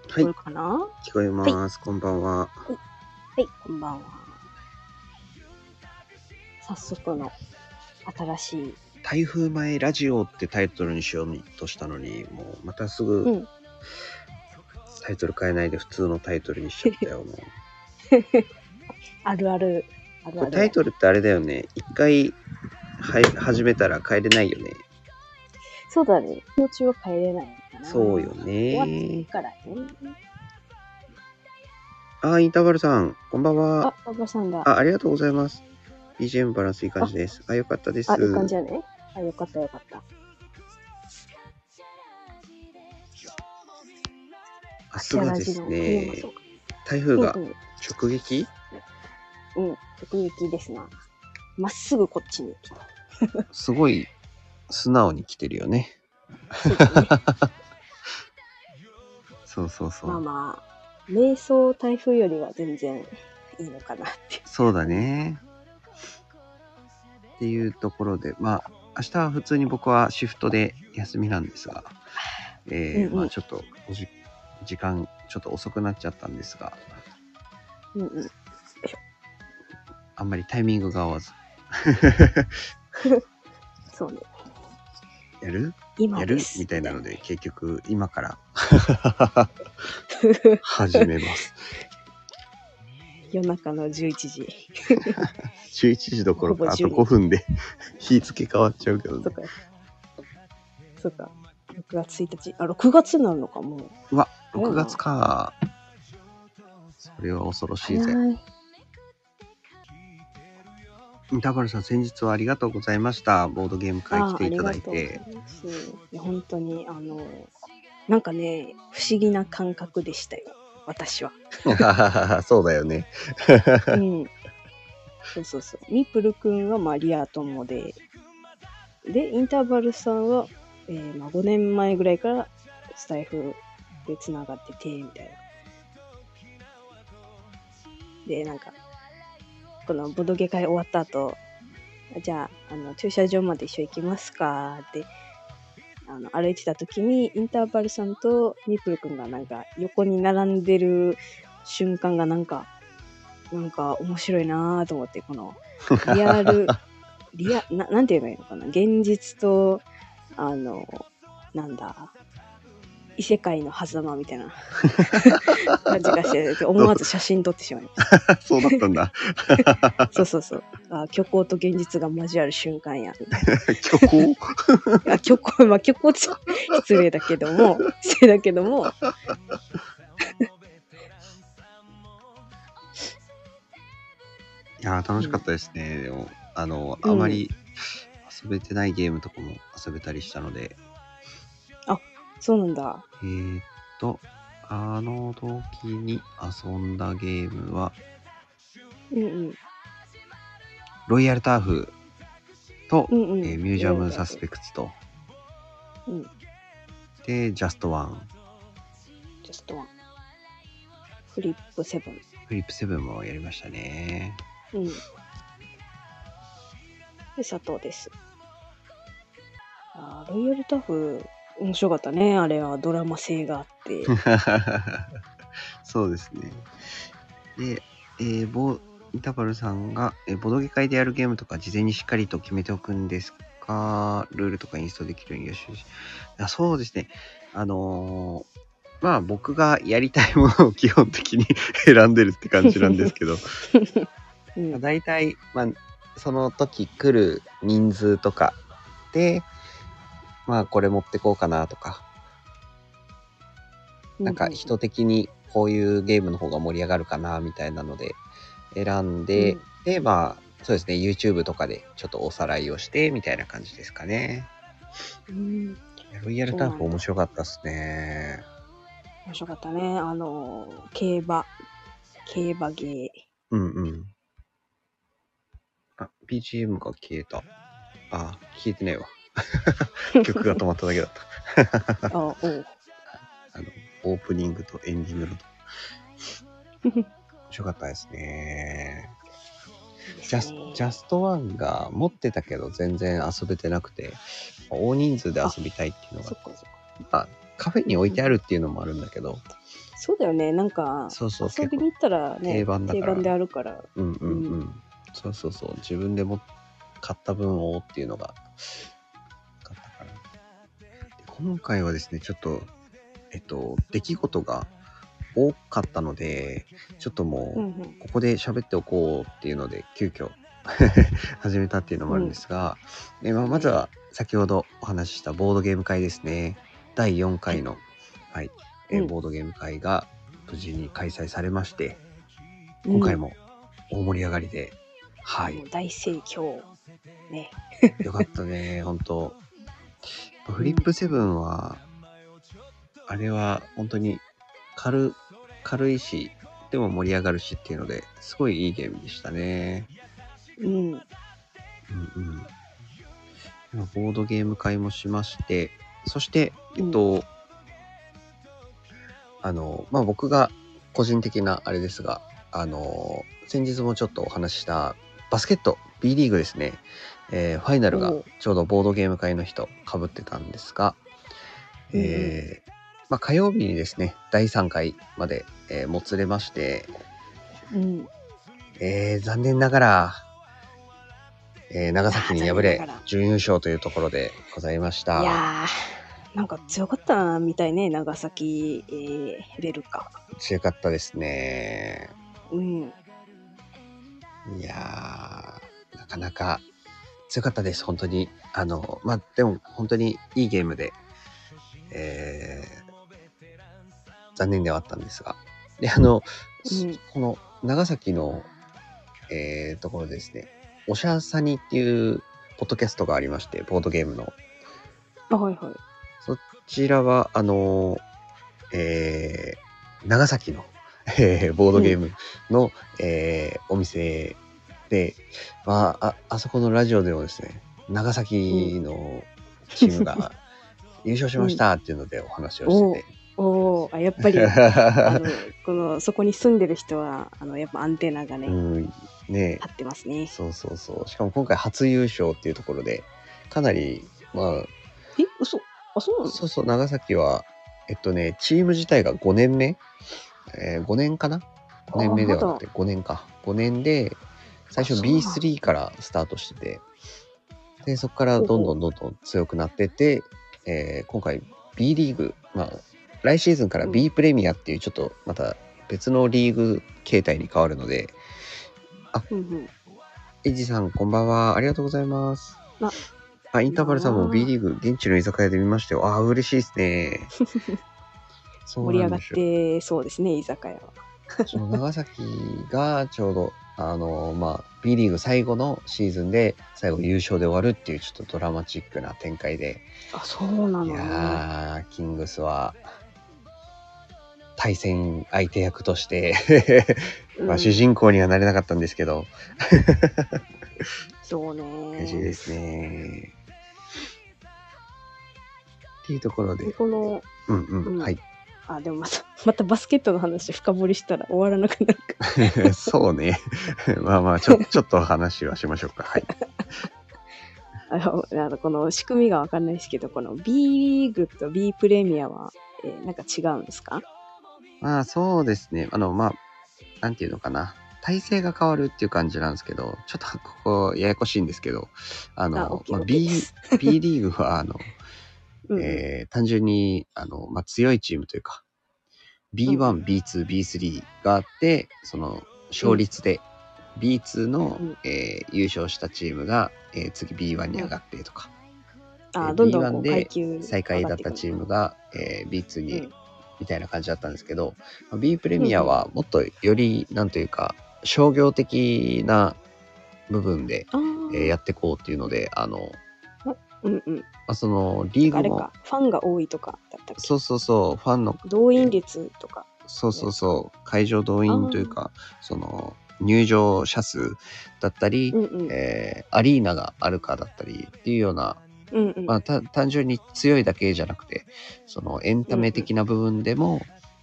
聞こえるかな？ 聞こえます。こんばんは。 はい、こんばんは。早速の新しい。 台風前ラジオってタイトルにしようとしたのに、もうまたすぐタイトル変えないで普通のタイトルにしちゃったよ。もうあるある。 これタイトルってあれだよね。一回始めたら変えれないよね。 そうだね。気持ちは変えれないかな。 そうよね。 終わってからね。 インターバルさん、こんばんは。 ババさんだ。 ありがとうございます。BGM バランスいい感じです。よかったです。 いい感じだね。よかったよかった。 明日はですね、台風が直撃？ 直撃ですな。まっすぐこっちに来た。 すごい素直に来てるよね。そうそうそう。 まあ、瞑想台風よりは全然いいのかなって。 そうだね。っていうところで、明日は普通に僕はシフトで休みなんですが、ちょっと時間ちょっと遅くなっちゃったんですが、あんまりタイミングが合わず。 そうね。 やるみたいなので、結局今から始めます。 夜中の11時。 11時どころかあと5分で日付変わっちゃうけどね。 そうか。6月1日。6月になるのかもう。 うわ、6月か。それは恐ろしいぜ。田原さん、先日はありがとうございました。ボードゲーム会来ていただいて。 本当になんかね、不思議な感覚でしたよ、私は。 そうだよね。 そう。ミプル君はリア友で、インターバルさんは、5年前ぐらいからスタイフでつながってて、みたいな。で、なんか、このボドゲ会終わった後、じゃあ、駐車場まで一緒行きますかって、歩いてた時に、インターバルさんとミプル君がなんか横に並んでる瞬間がなんか面白いなぁと思って、この、なんて言えばいいのかな、現実と、なんだ、異世界の狭間みたいな感じがして、思わず写真撮ってしまいました。 そうだったんだ。 そう。虚構と現実が交わる瞬間や。 虚構虚構って失礼だけども。 いや楽しかったですね。でもあまり遊べてないゲームとかも遊べたりしたので。 そうなんだ。 あの時に遊んだゲームは、ロイヤルターフと、ミュージアムサスペクツと、でジャストワン。 フリップ7 もやりましたね。 で、佐藤です。ロイヤルタフ面白かったね。あれはドラマ性があって。 そうですね。で、インターバルさんが、ボドゲ会でやるゲームとか事前にしっかりと決めておくんですか？ルールとかインストできるように予習し。そうですね。僕がやりたいものを基本的に選んでるって感じなんですけど、だいたいその時来る人数とかで、これ持ってこうかなとか、なんか人的にこういうゲームの方が盛り上がるかなみたいなので選んで、でそうですね、 YouTube とかでちょっとおさらいをしてみたいな感じですかね。ロイヤルターフ面白かったっすね。 面白かったね。競馬ゲー。 BGM が消えた。消えてないわ。曲が止まっただけだった。オープニングとエンディングの面白かったですね。ジャストワンが持ってたけど全然遊べてなくて、大人数で遊びたいっていうのが、カフェに置いてあるっていうのもあるんだけど、 そうだよね。なんか、 そうそう、 遊びに行ったらね、 定番だから。 定番であるから。 うんうんうん。そうそうそう。自分でも買った分をっていうのが買ったから。今回はですね、ちょっと、出来事が多かったので、ちょっともう、ここで喋っておこうっていうので、急遽始めたっていうのもあるんですが、まずは先ほどお話ししたボードゲーム会ですね。第4回の、はい、ボードゲーム会が無事に開催されまして、今回も大盛り上がりで、はい。 大盛況。ね。 よかったね、本当フリップセブンは、あれは本当に軽いし、でも盛り上がるしっていうので、すごいいいゲームでしたね。うんうん。ボードゲーム会もしまして、そして、僕が個人的なあれですが、先日もちょっとお話ししたバスケット B リーグですね。ファイナルがちょうどボードゲーム会の日と被ってたんですが、火曜日にですね、第3回まで、もつれまして、残念ながら、長崎に敗れ準優勝というところでございました。 いやー、なんか強かったみたいね、長崎、レルカ。 強かったですね。いやー、なかなか強かったです、本当に。でも本当にいいゲームで、残念ではあったんですが。で、この長崎の、ところですね、おしゃさにっていうポッドキャストがありまして、ボードゲームの。 はいはい。 そちらは、長崎の、ボードゲームの、お店で、あそこのラジオでもですね、長崎のチームが優勝しましたっていうのでお話をしてて。 やっぱりそこに住んでる人はやっぱアンテナがね、立ってますね。 そうそうそう。しかも今回初優勝っていうところで、かなり嘘？そうなの？ そうそう、長崎はチーム自体が5年目、5年かな？5年目ではなくて5年か。5年で最初 B3 からスタートしてて、でそこからどんどん強くなってて、今回 B リーグ、来シーズンから B プレミアっていうちょっとまた別のリーグ形態に変わるので、エイジさんこんばんは、ありがとうございます。インターバルさんも B リーグ現地の居酒屋で見ましたよ。嬉しいですね。 盛り上がってそうですね、居酒屋は。 長崎がちょうどB リーグ最後のシーズンで最後優勝で終わるっていうちょっとドラマチックな展開で。 そうなのね。 いやー、キングスは対戦相手役として主人公にはなれなかったんですけどそうね。 嬉しいですね。っていうところで。はい。 でもまたバスケットの話深掘りしたら終わらなくなるから。そうね。ちょっと話はしましょうか。はい。 この仕組みがわかんないですけど、この B リーグと B プレミアは、なんか違うんですか？ そうですね。なんていうのかな。体制が変わるっていう感じなんですけど、ちょっとここややこしいんですけど、B リーグは単純に強いチームというか B1、B2、B3 があって、その勝率で B2 の、優勝したチームが、次 B1 に上がってとか、B1 で最下位だったチームが、B2 に、みたいな感じだったんですけど、B プレミアはもっとよりなんというか商業的な部分で、やっていこうっていうので、そのリーグもファンが多いとかだったっけ？ そう、ファンの動員率とか、 そう、会場動員というか、その入場者数だったり、アリーナがあるかだったりっていうような、単純に強いだけじゃなくて、そのエンタメ的な部分でも、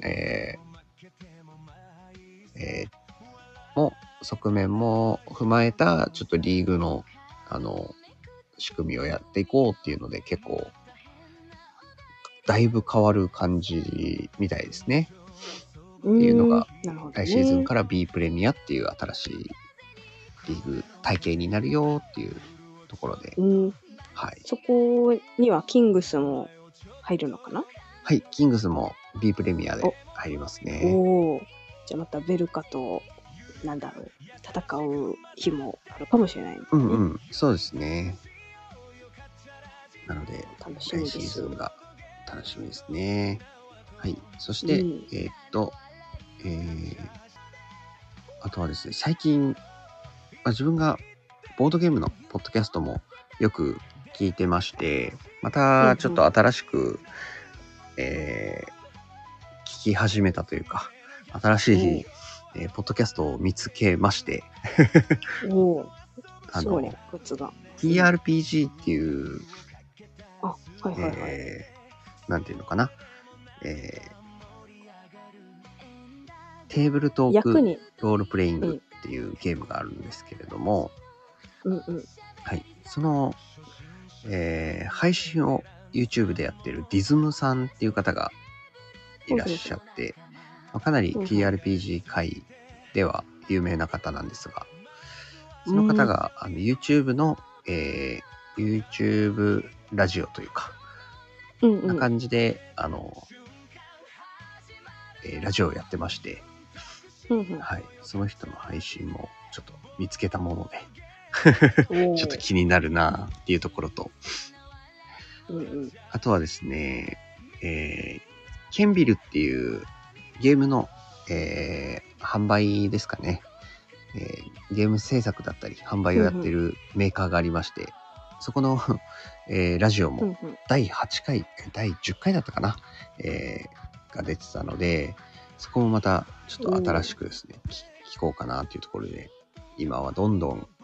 側面も踏まえたちょっとリーグの仕組みをやっていこうっていうので、結構だいぶ変わる感じみたいですね。 いうのが、 なるほどね、 来シーズンから B プレミアっていう新しいリーグ体系になるよっていうところで、はい。 そこにはキングスも入るのかな？ はい、キングスも B プレミアで入りますね。 おお、じゃあまたベルカとなんだろう戦う日もあるかもしれないね。 そうですね。なので楽しみです。 来シーズンが楽しみですね。はい。そして、あとはですね、最近、自分がボードゲームのポッドキャストもよく聞いてまして、またちょっと新しく、聞き始めたというか、新しい、ポッドキャストを見つけまして、 すごいね、グッズが。 TRPG っていう、なんていうのかな、テーブルトークロールプレイングっていうゲームがあるんですけれども、はい、その、配信を YouTube でやってるディズムさんっていう方がいらっしゃって、かなり TRPG 界では有名な方なんですが、その方がYouTube の、YouTube ラジオというか、な感じでラジオをやってまして、はい、その人の配信もちょっと見つけたものでちょっと気になるなっていうところと、あとはですね、ケンビルっていうゲームの、販売ですかね、ゲーム制作だったり販売をやってるメーカーがありまして、そこの、ラジオも第8回、第10回だったかな、が出てたので、そこもまたちょっと新しくですね、聞こうかなっていうところで、今はどんどん、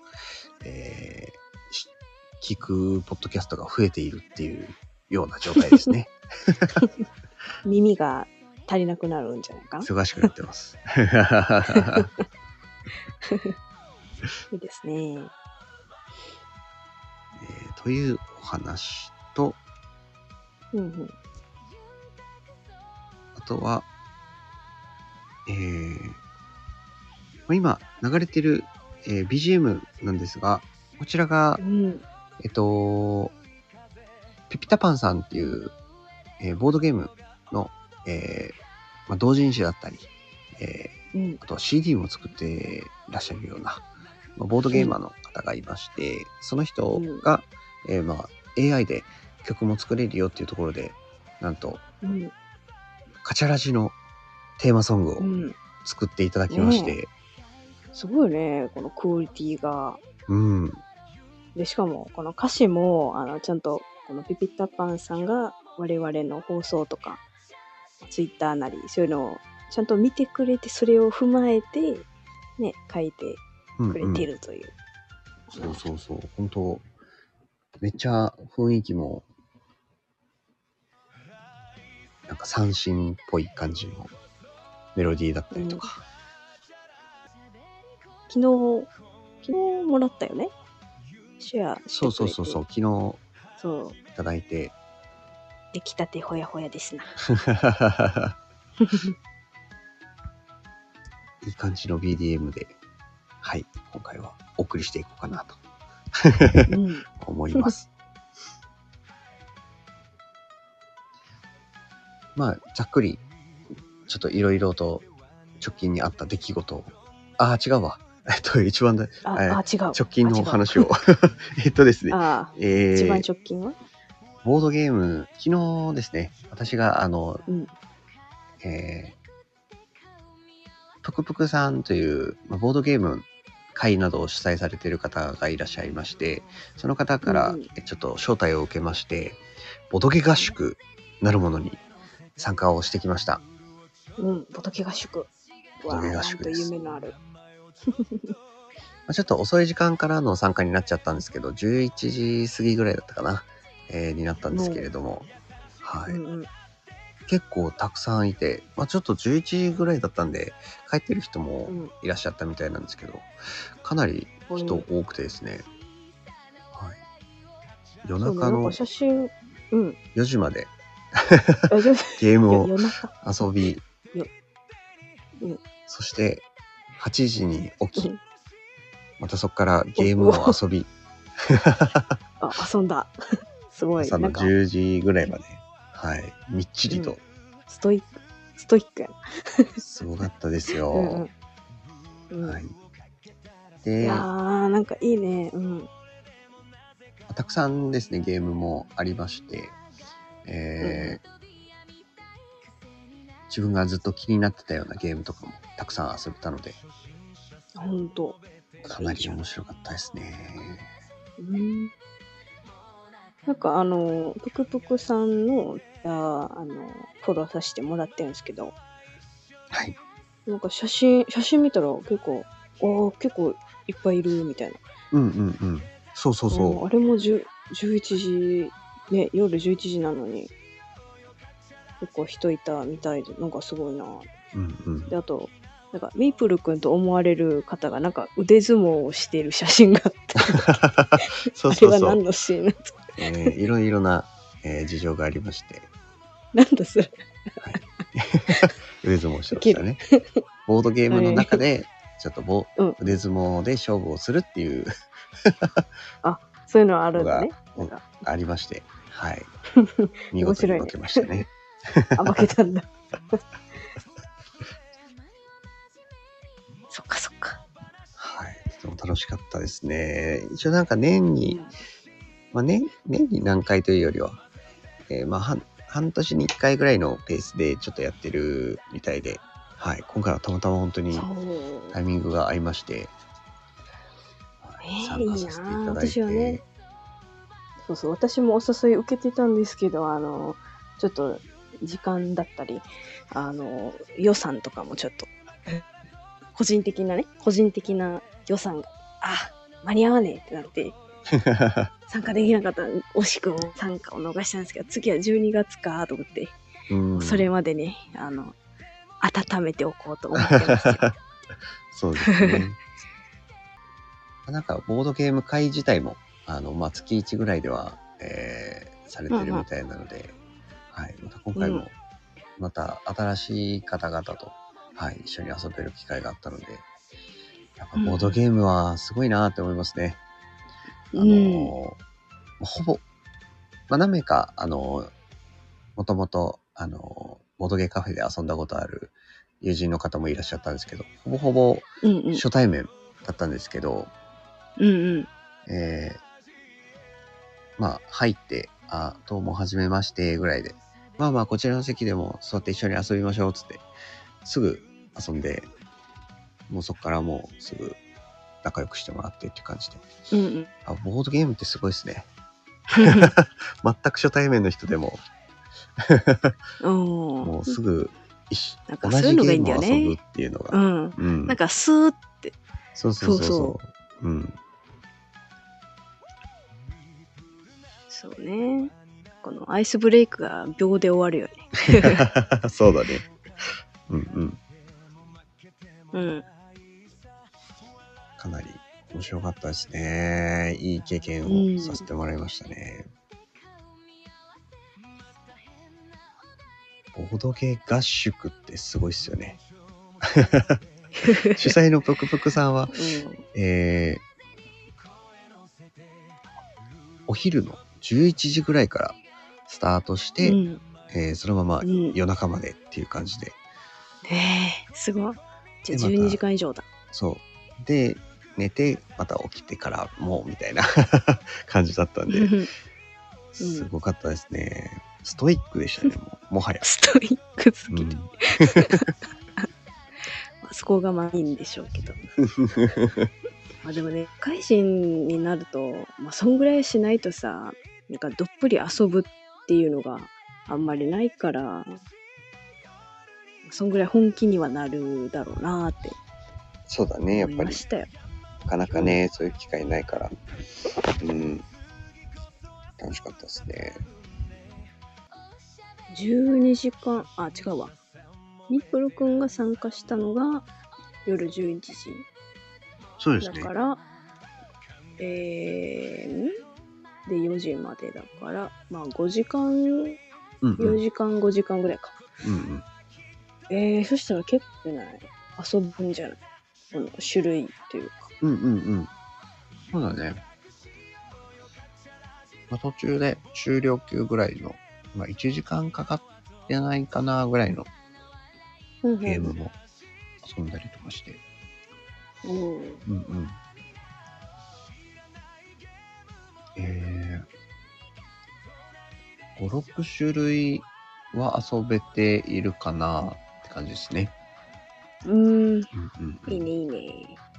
聞くポッドキャストが増えているっていうような状態ですね。 耳が足りなくなるんじゃないかな。 忙しくなってます。 いいですね。 というお話と、あとは、今流れてる、BGM なんですが、こちらが、ピピタパンさんっていう、ボードゲームの、同人誌だったり、あとは CD も作ってらっしゃるような、ボードゲーマーの方がいまして、その人が、AI で曲も作れるよっていうところで、なんと、カチャラジのテーマソングを作っていただきまして、 すごいね、このクオリティが。で、しかも、この歌詞も、ちゃんと、このピピタパンさんが我々の放送とか、ツイッターなり、そういうのをちゃんと見てくれて、それを踏まえて、ね、書いてくれてるという。 そう。本当めっちゃ雰囲気も、なんか三振っぽい感じのメロディーだったりとか。 昨日もらったよね。シェアしてくれて。 そう。昨日いただいて。 出来たてほやほやですな。 いい感じの BDM で、はい、今回はお送りしていこうかなと思います。ざっくり、ちょっといろいろと直近にあった出来事を、違うわ。一番だ、 違う。直近の話を。ですね。 一番直近はボードゲーム、昨日ですね、私がぷくぷくさんという、ボードゲーム会などを主催されている方がいらっしゃいまして、その方からちょっと招待を受けまして、ボドゲ合宿なるものに参加をしてきました。 ボドゲ合宿。 ボドゲ合宿です。 夢のある。 ちょっと遅い時間からの参加になっちゃったんですけど、11時過ぎぐらいだったかな、になったんですけれども、はい。結構たくさんいて、ちょっと11時ぐらいだったんで、帰ってる人もいらっしゃったみたいなんですけど、かなり人多くてですね、はい。夜中の4時までゲームを遊び、 うん。 そして8時に起き、 うん。 またそこからゲームを遊び、 あ、遊んだ。すごい。 朝のなんか、 10時ぐらいまで、はい、みっちりと、 ストイックやな。 すごかったですうんよ。 うん。うん。 はい。 いやで、 ー、なんかいいね。うん。 たくさんですね、ゲームもありまして、 うん自分がずっと気になってたようなゲームとかもたくさん遊べたので、 うん。ほんと。 かなり面白かったですね。 うん。なんかぷくぷくさんの、フォローさせてもらってるんですけど、 はい。 なんか写真見たら結構いっぱいいるみたいな。 うんうんうん。そうそうそあれも11時、ね、夜11時なのに、結構人いたみたいで、なんかすごいな。 う。うんうん。 で、あと、なんか、ミープルくんと思われる方が、なんか腕相撲をしている写真があって、 そうあれそうそう。 は何のシーンだと。 いろいろな、事情がありまして、 なんだそれ。 はい。腕相撲してましたね。ボードゲームの中で、ちょっとうん。 腕相撲で勝負をするっていうあ、そういうのはあるのがんだね。なんか、 ありまして、はい。見事に負けましたね。 あ、負けたんだ。そっかそっか。 はい。とても楽しかったですね。一応なんか年に、年に何回というよりは、半年に1回ぐらいのペースでちょっとやってるみたいで、はい。今回はたまたま本当にタイミングが合いまして、参加させていただいて。 私はね、そうそう、私もお誘い受けてたんですけど、ちょっと時間だったり、予算とかもちょっと、個人的な予算が、間に合わねえってなって、参加できなかった。惜しくも参加を逃したんですけど、次は12月かと思って、それまでね、温めておこうと思ってますよ。 そうですね。なんかボードゲーム会自体も月1ぐらいでは、されてるみたいなので、はい、また今回もまた新しい方々と、はい、一緒に遊べる機会があったので、やっぱボードゲームはすごいなって思いますね。ほぼ、何名かもともとボードゲーカフェで遊んだことある友人の方もいらっしゃったんですけど、ほぼほぼ初対面だったんですけど、入って、どうもはじめましてぐらいで、こちらの席でも座って一緒に遊びましょうっつって、すぐ遊んで、もうそこからもうすぐ仲良くしてもらってっていう感じで。ボードゲームってすごいですね。全く初対面の人でも、もうすぐ同じゲームを遊ぶっていうのが。 なんかスーって。 そう。うん。 そうね。このアイスブレイクが秒で終わるよね。 そうだね。うんうん。かなり面白かったですね。いい経験をさせてもらいましたね。ボードゲー合宿ってすごいっすよね。主催のぷくぷくさんは、お昼の11時ぐらいからスタートして、そのまま夜中までっていう感じで。 すごい。じゃあ12時間以上だ。 そう。で、寝て、また起きてからもうみたいな感じだったんで、すごかったですね。ストイックでしたね、もはや。 ストイックすぎる。そこがいいんでしょうけど。でもね、会人になると、そんぐらいしないとさ、なんかどっぷり遊ぶっていうのがあんまりないから、そんぐらい本気にはなるだろうなーって。 そうだね、やっぱり。なかなかね、そういう機会ないから。楽しかったですね。 12時間、違うわ。ミップルくんが参加したのが夜11時。 そうですね。 だから、で、4時までだから、5時間、4時間、5時間ぐらいか。 そしたら結構ない遊ぶんじゃない、この種類というか。 うんうんうん。そうだね。まあ、途中で終了級ぐらいの、まあ、1時間かかってないかなぐらいのゲームも遊んだりとかして。 うん。 うんうん。5、6種類は遊べているかなって感じですね。 いいねいいね。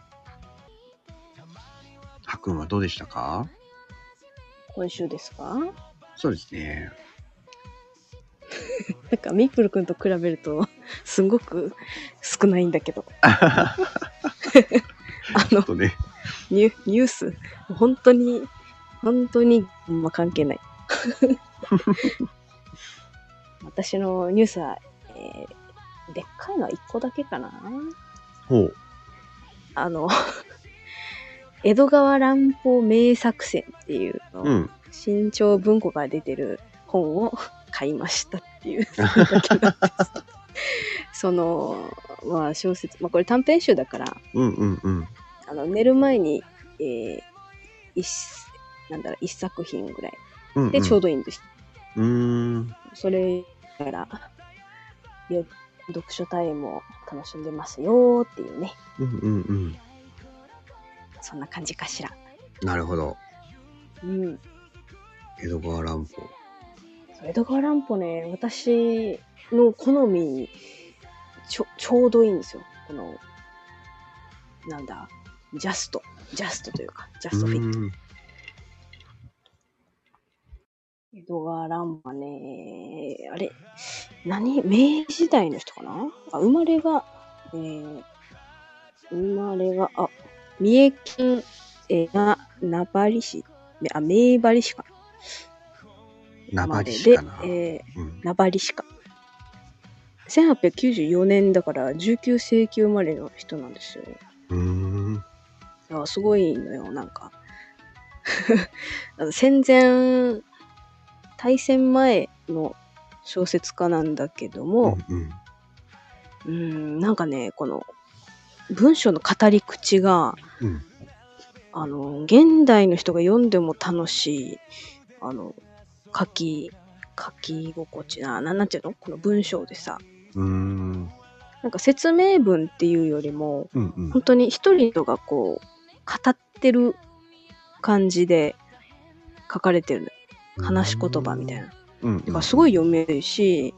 はくんはどうでしたか？ 今週ですか？ そうですね。 なんかミープルくんと比べるとすごく少ないんだけど。 ね、 ニュース本当に関係ない。私のニュースは、でっかいのは1個だけかな。 ほう。 江戸川乱歩名作選っていうの、 うん、 新潮文庫から出てる本を買いましたっていうそれだけなんですまあ小説、まあこれ短編集だから、寝る前に、一作品ぐらいでちょうどいいんです。それから読書タイムを楽しんでますよっていうね。そんな感じかしら。 なるほど。 うん。 江戸川乱歩。 江戸川乱歩ね、私の好みにちょうどいいんですよ。この、ジャストというか、ジャストフィット。江戸川乱歩はね、あれ、明治時代の人かな？生まれが、三重県、名張市、名張市かな。 名張市かな。 名張市か。1894年だから19世紀生まれの人なんですよ。すごいのよ、なんか。戦前、大戦前の小説家なんだけども、なんかね、この文章の語り口が、現代の人が読んでも楽しい、書き心地なんていうの？この文章でさ。なんか説明文っていうよりも、本当に一人の人がこう、語ってる感じで書かれてる。話し言葉みたいな。だからすごい読めるし、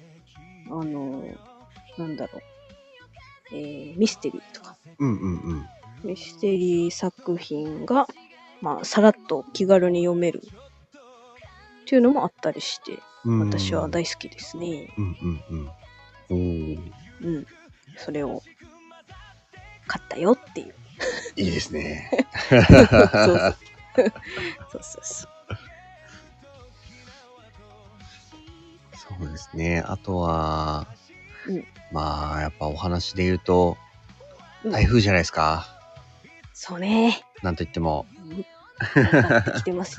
ミステリーとか。ミステリー作品が、まあ、さらっと気軽に読めるっていうのもあったりして、私は大好きですね。それを買ったよっていう。 いいですね。 そう。 そうですね。あとは、まあ、やっぱお話で言うと、台風じゃないですか。 そうね。 なんと言っても。 来てます。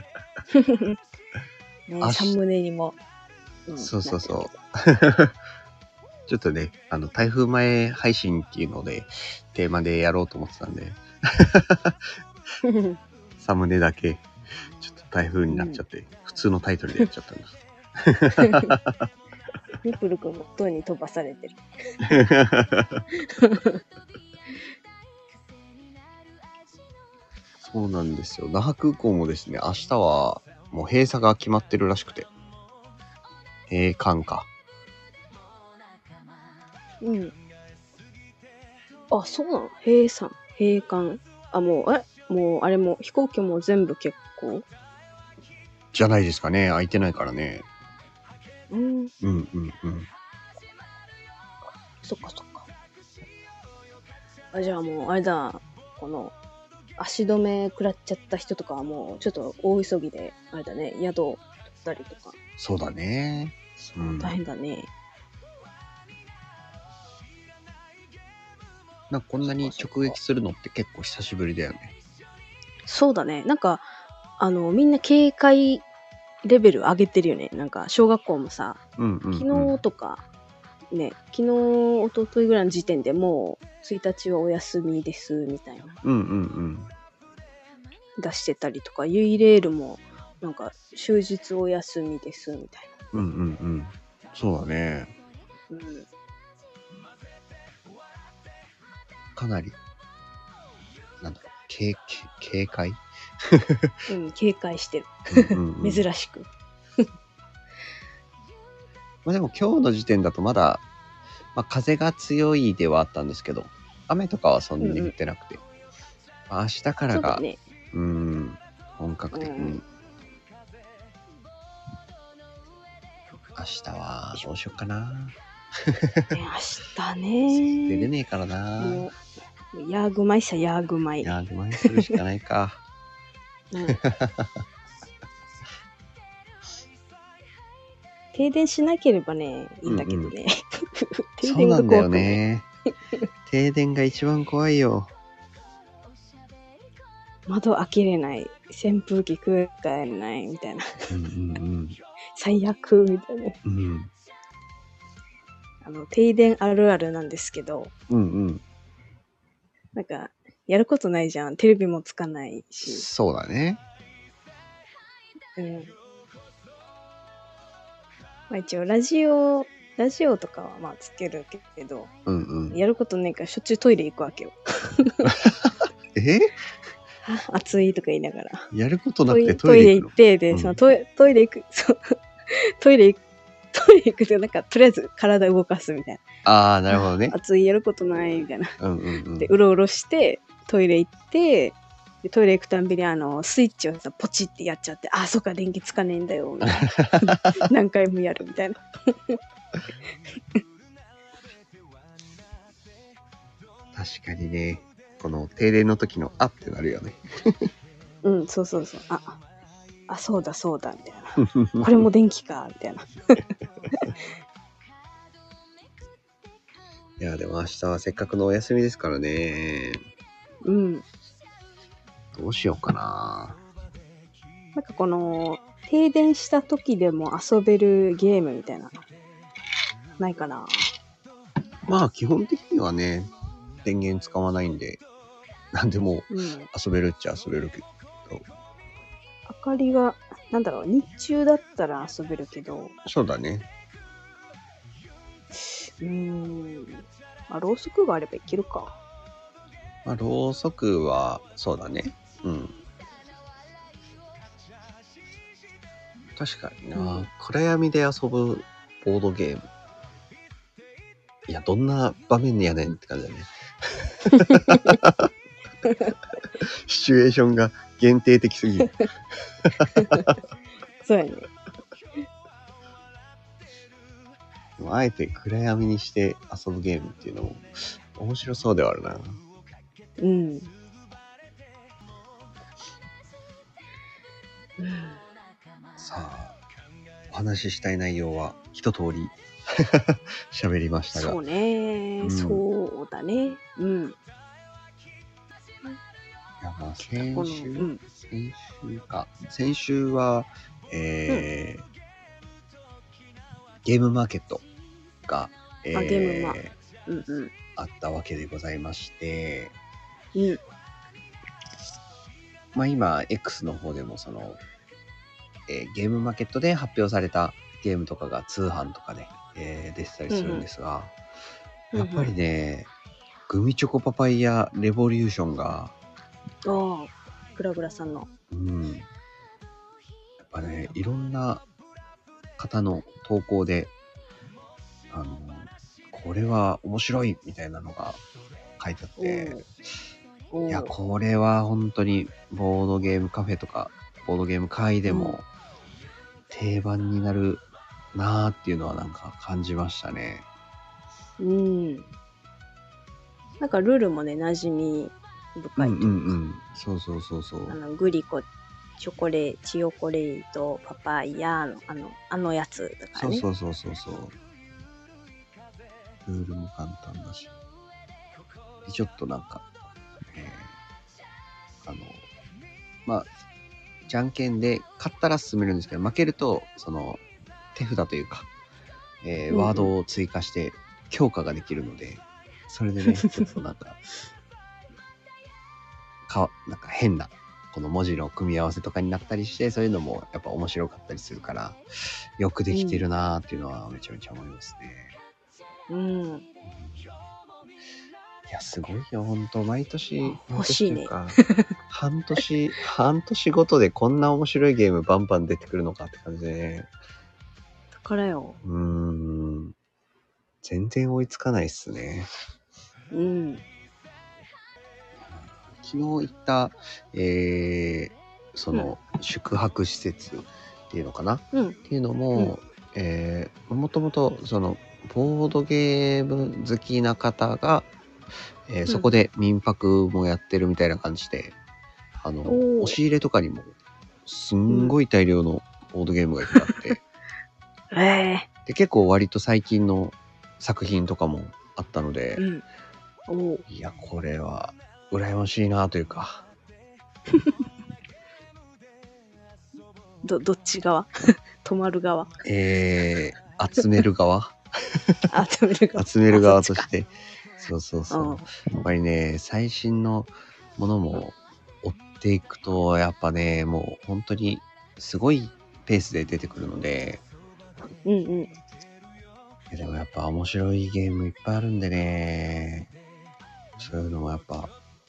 サムネにも。 そう。ちょっとね、台風前配信っていうので、テーマでやろうと思ってたんで、サムネだけ、ちょっと台風になっちゃって、普通のタイトルでやっちゃったんです。 ミプル君も塔に飛ばされてる。 そうなんですよ。那覇空港もですね、明日はもう閉鎖が決まってるらしくて。閉館か。 あ、そうなの？閉館。もうあれも飛行機も全部結構じゃないですかね。空いてないからね。 そっか。じゃあもうあれだ、この足止め食らっちゃった人とかはもうちょっと大急ぎであれだね、宿を取ったりとか。 そうだね。 大変だね。 なんかこんなに直撃するのって結構久しぶりだよね。 そうだね。なんかみんな警戒レベル上げてるよね。なんか小学校もさ、昨日とかね、昨日、一昨日ぐらいの時点でもう、1日はお休みです、みたいな。 うんうんうん。 出してたりとか、ユイレールも、なんか、終日お休みです、みたいうんうんうん。そうだね。 な。うん。 かなり、なんだろう、警戒うん、警戒してる。 うんうん、うん。 珍しく。 まあでも今日の時点だとまだ、まあ風が強いではあったんですけど、雨とかはそんなに降ってなくて、まあ明日からが、 そうだね。 本格的に。 うん、 明日はどうしようかな。 ね、明日ね。 出れねえからな。 もう、ヤーグマイさ、ヤーグマイ。 ヤーグマイするしかないか。 うん。停電しなければね、いいんだけどね。停電が怖くね。 停電が一番怖いよ。 窓開けれない。扇風機使えないみたいな。最悪みたいな。停電あるあるなんですけど。なんか、やることないじゃん。テレビもつかないし。 そうだね。 まあ一応ラジオとかはまあつけるけど、やることないからしょっちゅうトイレ行くわけよ。暑いとか言いながら。 やることなくてトイレ行って、で、そのトイレ行く、そう、トイレ行くとなんかとりあえず体動かすみたいな。 ああ、なるほどね。 暑い、やることないみたいな。で、うろうろしてトイレ行って、でトイレ行くたんびにスイッチをさポチってやっちゃって、あ、そっか電気つかねえんだよみたいな。何回もやるみたいな。 確かにね、この停電の時のあってなるよね。 うん、そうそうそう。あ、そうだそうだみたいな。これも電気かみたいな。 いや、でも明日はせっかくのお休みですからね。 うん。 どうしようかな。 なんかこの停電した時でも遊べるゲームみたいなないかな。 まあ基本的にはね、電源使わないんで、何でも遊べるっちゃ遊べるけど。 明かりが、なんだろう、日中だったら遊べるけど。 そうだね。 まあ、ろうそくがあればいけるか。 まあ、ろうそくは、そうだね。うん。確かにな、暗闇で遊ぶボードゲーム。いや、どんな場面やねんって感じだね。シチュエーションが限定的すぎる。 そうやね。 あえて暗闇にして遊ぶゲームっていうのも面白そうではあるな。 うん。 さあ、お話ししたい内容は一通り喋りましたが。 そうね、そうだね。うん。いや、まあ先週は、ゲームマーケットが、あったわけでございまして、まあ今 X の方でもその、ゲームマーケットで発表されたゲームとかが通販とかで、出てたりするんですが、やっぱりね、グミチョコパパイヤレボリューションが、 グラグラさんの。 やっぱね、いろんな方の投稿で、これは面白いみたいなのが書いてあって、いや、これは本当にボードゲームカフェとか、ボードゲーム会でも定番になるなーっていうのはなんか感じましたね。 なんかルールもね、馴染み深いというか。 そう。 グリコ、チヨコレート、パパイヤの、あのやつだからね。 そう。ルールも簡単だし。ちょっとなんか、まあ、じゃんけんで勝ったら進めるんですけど、負けると、その、手札というか、ワードを追加して強化ができるので、それでね、ちょっとなんか変な、この文字の組み合わせとかになったりして、そういうのもやっぱ面白かったりするから、よくできてるなーっていうのはめちゃめちゃ思いますね。 うん。 いや、すごいよ、ほんと。毎年欲しいね。 半年ごとでこんな面白いゲームバンバン出てくるのかって感じでね。 だからよ。 全然追いつかないっすね。 うん。 昨日行った、その、宿泊施設っていうのかな、っていうのも、もともとそのボードゲーム好きな方が、そこで民泊もやってるみたいな感じで、押し入れとかにもすんごい大量のボードゲームがいっぱいあって、で結構割と最近の作品とかもあったので、いやこれは羨ましいなというかどっち側泊まる側集める側集める側として、そうやっぱりね、最新のものも追っていくとやっぱね、もう本当にすごいペースで出てくるので、でもやっぱ面白いゲームいっぱいあるんでね、そういうのもやっぱ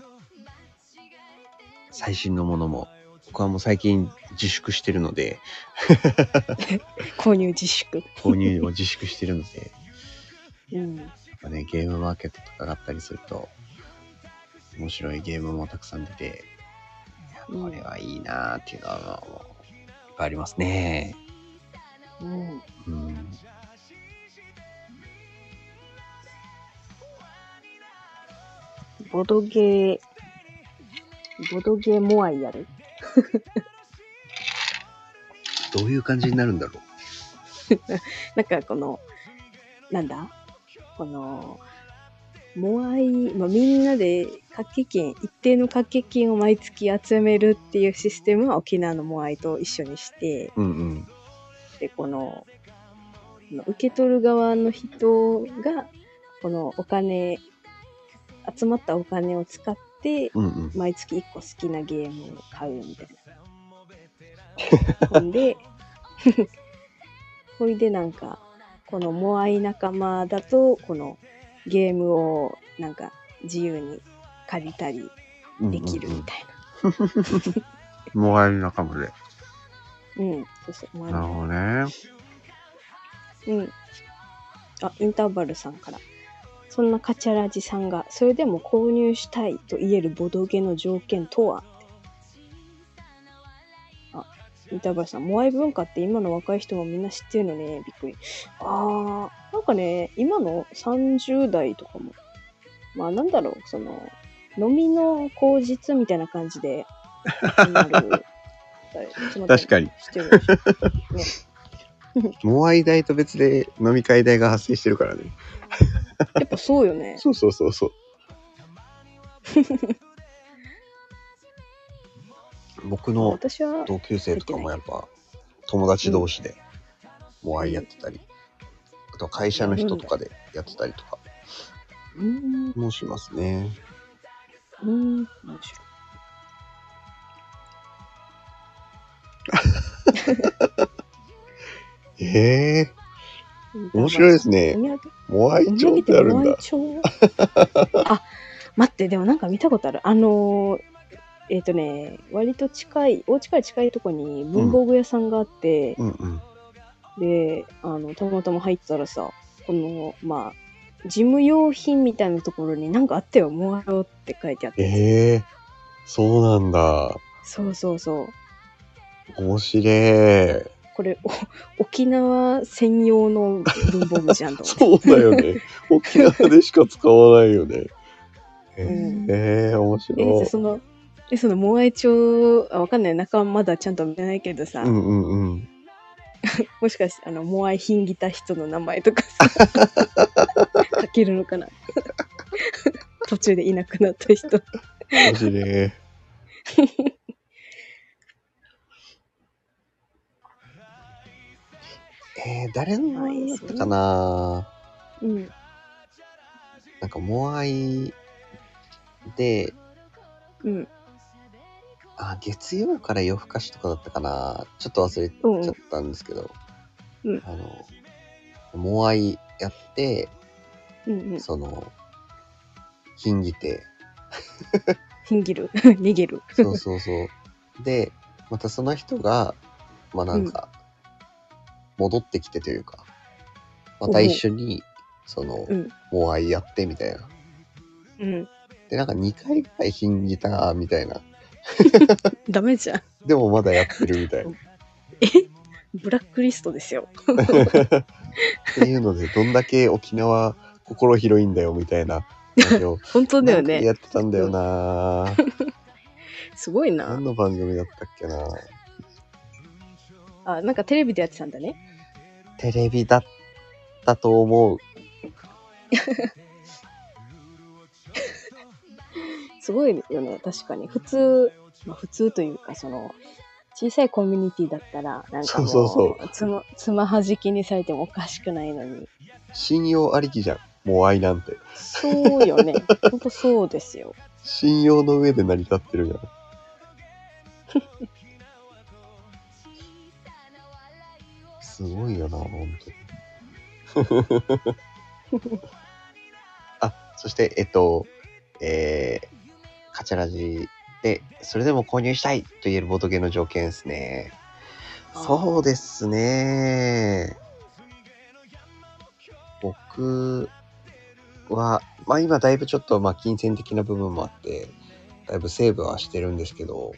最新のものも僕はもう最近自粛してるので購入自粛を自粛してるので、やっぱね、ゲームマーケットとかがあったりすると面白いゲームもたくさん出て、これはいいなーっていうのはもういっぱいありますね。 ボドゲーモアイやるどういう感じになるんだろうなんかこの、なんだこの、モアイ、みんなで一定の掛け金を毎月集めるっていうシステムは沖縄のモアイと一緒にして、で、この受け取る側の人が、この集まったお金を使って、毎月1個好きなゲームを買うみたいな。ほいでなんか、このモアイ仲間だと、このゲームをなんか自由に借りたりできるみたいな。 モアイ仲間で。 そうそう。 なるほどね。 インターバルさんから。そんなカチャラジさんが、それでも購入したいと言えるボドゲの条件とは？インターバルさん、モアイ文化って今の若い人もみんな知ってるのね。びっくり。なんかね、今の30代とかも、なんだろう、その、飲みの口実みたいな感じで、なる。 確かに。 知ってるでしょ。ね。 モアイ代と別で飲み会代が発生してるからね。 やっぱそうよね。 そう。僕の同級生とかもやっぱ友達同士でモアイやってたり、あと会社の人とかでやってたりとかもしますね。 面白い。面白いですね。モアイ町ってあるんだ。 待って、でもなんか見たことある。割とお家から近いとこに文房具屋さんがあって、で、たまたま入ったらさ、この、事務用品みたいなところになんかあったよ、モアイって書いてあって。 そうなんだ。 そう。 面白い。 これ、沖縄専用の文房具じゃんと思って。そうだよね。沖縄でしか使わないよね。面白い。 そのモアイ町、わかんない。中まだちゃんと見てないけどさ。もしかして、モアイ品着た人の名前とかさ、書けるのかな途中でいなくなった人。 面白い。誰の名前だったかな。 なんかモアイで、 うん。 月曜から夜更かしとかだったかな。ちょっと忘れちゃったんですけど、 うん。 モアイやって、 うんうん。 ヒンギて。 ヒンギル逃げる。 そうそうそう。で、またその人が、まあなんか、戻ってきてというか、また一緒に、モアイやってみたいな。 うん。 で、なんか2回ぐらいヒンギたみたいな。 ダメじゃん。 でもまだやってるみたいな。 ブラックリストですよ。 っていうので、どんだけ沖縄心広いんだよみたいな話を本当だよね。 やってたんだよな、 すごいな。 何の番組だったっけな。 なんかテレビでやってたんだね。 テレビだったと思う。 すごいよね、確かに。普通というか、小さいコミュニティだったら、なんかもう、 そうつまはじきにされてもおかしくないのに。 信用ありきじゃん、モアイなんて。 そうよね。ほんとそうですよ。 信用の上で成り立ってるじゃん。すごいよな、本当に。そして、カチャラジで、それでも購入したいと言えるボードゲームの条件ですね。そうですね。僕は、まあ今だいぶちょっと金銭的な部分もあって、だいぶセーブはしてるんですけど、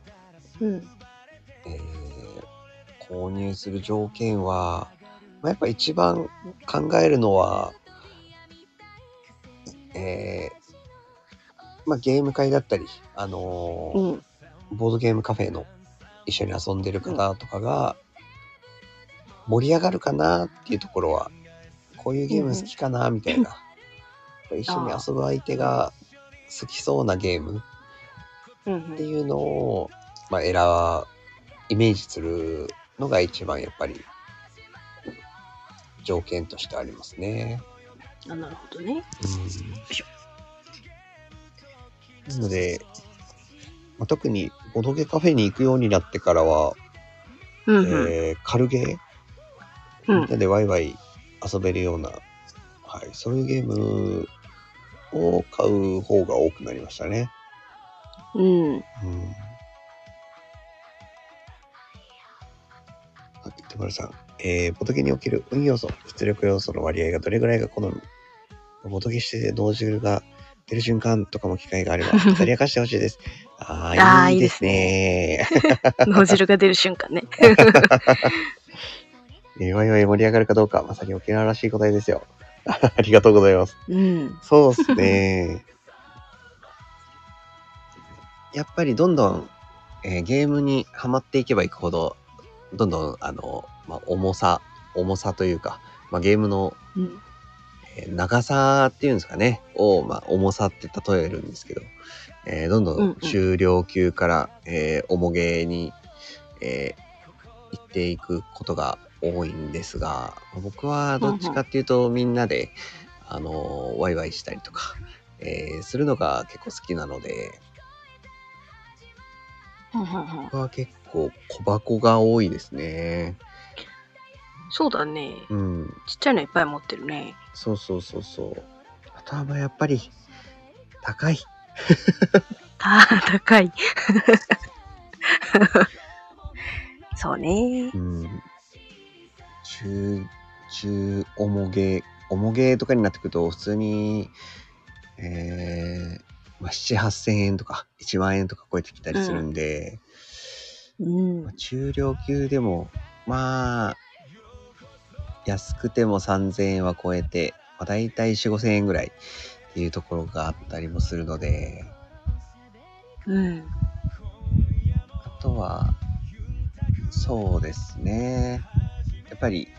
購入する条件は、やっぱ一番考えるのは、ゲーム会だったり、ボードゲームカフェの一緒に遊んでる方とかが盛り上がるかなっていうところは、こういうゲーム好きかなみたいな、一緒に遊ぶ相手が好きそうなゲームっていうのを、イメージするのが一番やっぱり条件としてありますね。 なるほどね。 なので、特にボドゲカフェに行くようになってからは、軽ゲー、みんなでワイワイ遊べるような、そういうゲームを買う方が多くなりましたね。糸丸さん、ボドゲにおける運要素、出力要素の割合がどれぐらいが好み？ボドゲしてて脳汁が出る瞬間とかも機会があれば語り明かしてほしいです。いいですね。 脳汁が出る瞬間ね。 ワイワイ盛り上がるかどうか、まさに沖縄らしい答えですよ。ありがとうございます。そうですね。やっぱりどんどん、ゲームにはまっていけばいくほど、どんどん重さというか、ゲームの、長さっていうんですかねを、重さって例えるんですけど、どんどん中量級から、重ゲーに、行っていくことが多いんですが、僕はどっちかっていうとみんなでワイワイしたりとか、するのが結構好きなので、僕は結構小箱が多いですね。 そうだね。ちっちゃいのいっぱい持ってるね。 そう。あとはやっぱり高い。 高い。そうね。 中重ゲーとかになってくると普通に7、8,000円とか1万円とか超えてきたりするんで、中量級でも安くても3,000円は超えて、だいたい4、5,000円ぐらいっていうところがあったりもするので、あとはそうですね、やっぱり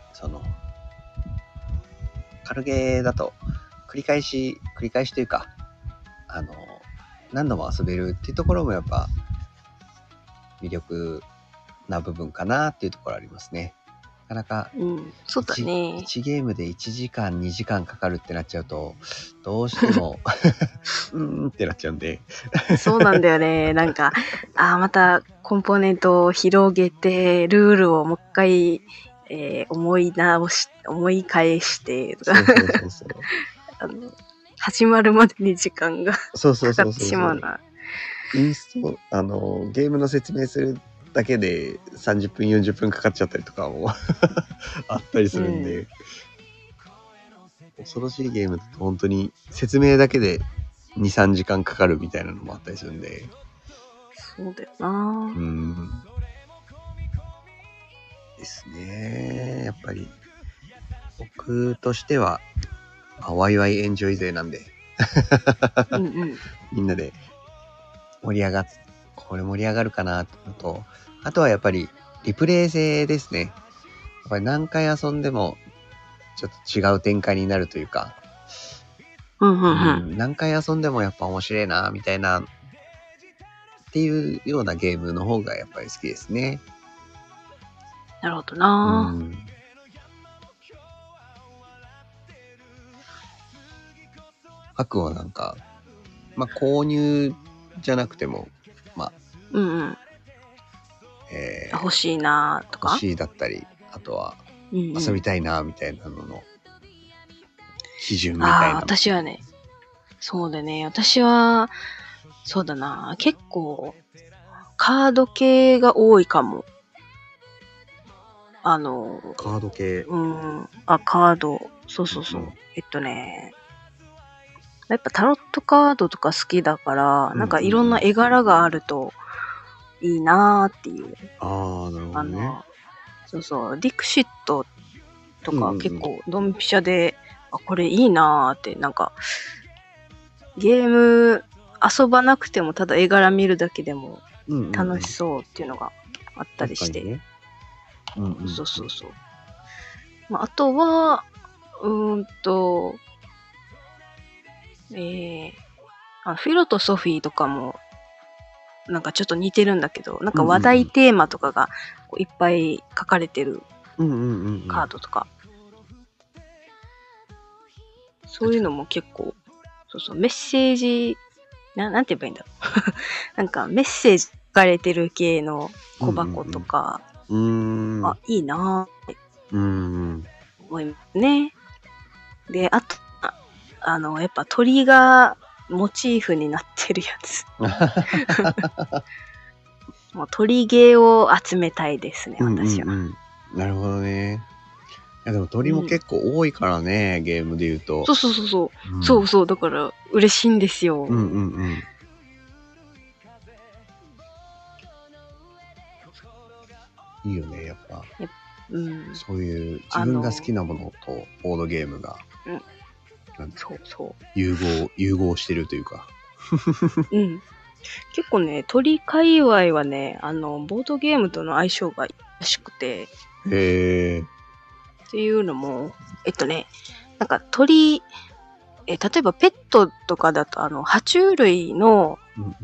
軽ゲーだと繰り返しというか、何度も遊べるっていうところもやっぱ魅力な部分かなっていうところありますね。 なかなかそうだね。 1ゲームで1時間2時間かかるってなっちゃうとどうしてもってなっちゃうんで。 そうなんだよね。なんかまたコンポーネントを広げてルールをもう一回、思い返してそう始まるまでに時間がかかってしまうな。 インストゲームの説明するだけで30分40分かかっちゃったりとかもあったりするんで、恐ろしいゲームだと本当に説明だけで 2,3 時間かかるみたいなのもあったりするんで。 そうだよな。 ですね。やっぱり僕としてはワイワイエンジョイ勢なんでみんなでこれ盛り上がるかなってのと、あとはやっぱりリプレイ性ですね。やっぱり何回遊んでもちょっと違う展開になるというか、何回遊んでもやっぱ面白いなみたいなっていうようなゲームの方がやっぱり好きですね。 なるほどな。 パクはなんか購入じゃなくても欲しいなとか、 欲しいだったり、あとは遊びたいなみたいなのの基準みたいな。 私はね、そうだね。私はそうだな。結構カード系が多いかも。 カード系。 カード。そう。やっぱタロットカードとか好きだから、なんかいろんな絵柄があるといいなーっていう。 なるほどね。 ディクシットとか結構ドンピシャで、これいいなーって、なんかゲーム遊ばなくてもただ絵柄見るだけでも楽しそうっていうのがあったりして。あとはフィロとソフィーとかもなんかちょっと似てるんだけど、なんか話題テーマとかがいっぱい書かれてるカードとか、そういうのも結構メッセージなんて言えばいいんだろうなんかメッセージ書かれてる系の小箱とか、いいなーって思いますね。で、あとやっぱ鳥がモチーフになってるやつもう鳥ゲーを集めたいですね、私は。 なるほどね。いやでも鳥も結構多いからね、ゲームで言うと。 そう、だから嬉しいんですよ。 いいよね、やっぱ。そういう自分が好きなものとボードゲームが、融合してるというか。 結構ね、鳥界隈はね、ボードゲームとの相性がいいらしくて。っていうのも、なんか鳥、例えばペットとかだと、爬虫類の、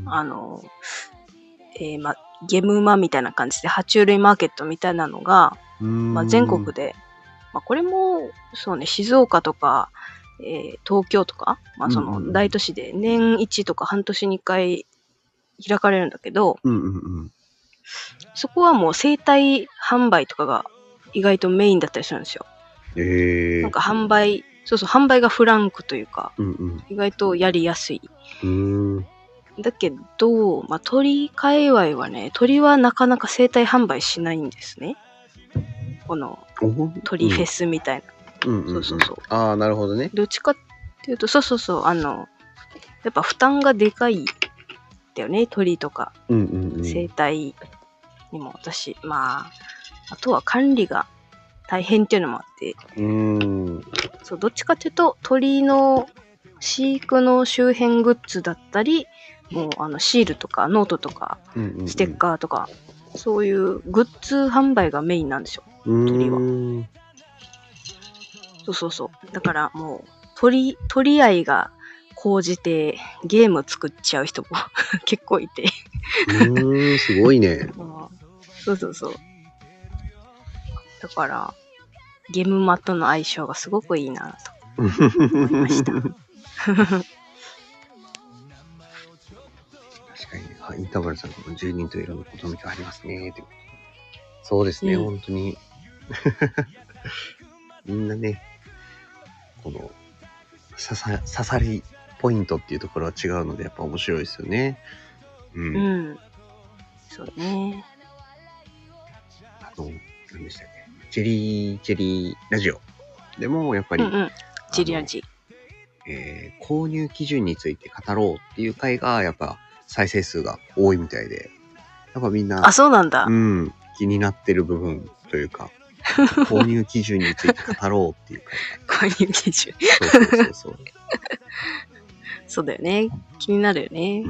ゲムマみたいな感じで、爬虫類マーケットみたいなのが、全国で、これも、そうね、静岡とか、東京とか、その大都市で年1とか半年に1回開かれるんだけど、そこはもう生体販売とかが意外とメインだったりするんですよ。なんか販売がフランクというか、意外とやりやすい。だけど、鳥界隈はね、鳥はなかなか生体販売しないんですね。この鳥フェスみたいな。 なるほどね。 どっちかっていうと、やっぱ負担がでかいんだよね、鳥とか。生態にも私、あとは管理が大変っていうのもあって。どっちかっていうと、鳥の飼育の周辺グッズだったり、もうシールとかノートとか、ステッカーとか、そういうグッズ販売がメインなんですよ、鳥は。だからもう鳥愛が高じてゲーム作っちゃう人も結構いてすごいね。 だから、ゲームマとの相性がすごくいいなと思いました。確かに、インターバルさんも10人と色のことがありますねって。そうですね、本当に。みんなね、この刺さりポイントっていうところは違うので、やっぱ面白いですよね。 そうね。 何でしたっけ、チェリーラジオでもやっぱり、 チェリーラジ購入基準について語ろうっていう回がやっぱ再生数が多いみたいで、やっぱみんなそうなんだ。 気になってる部分というか、購入基準について語ろうっていう回購入基準そうそうだよね、気になるよね。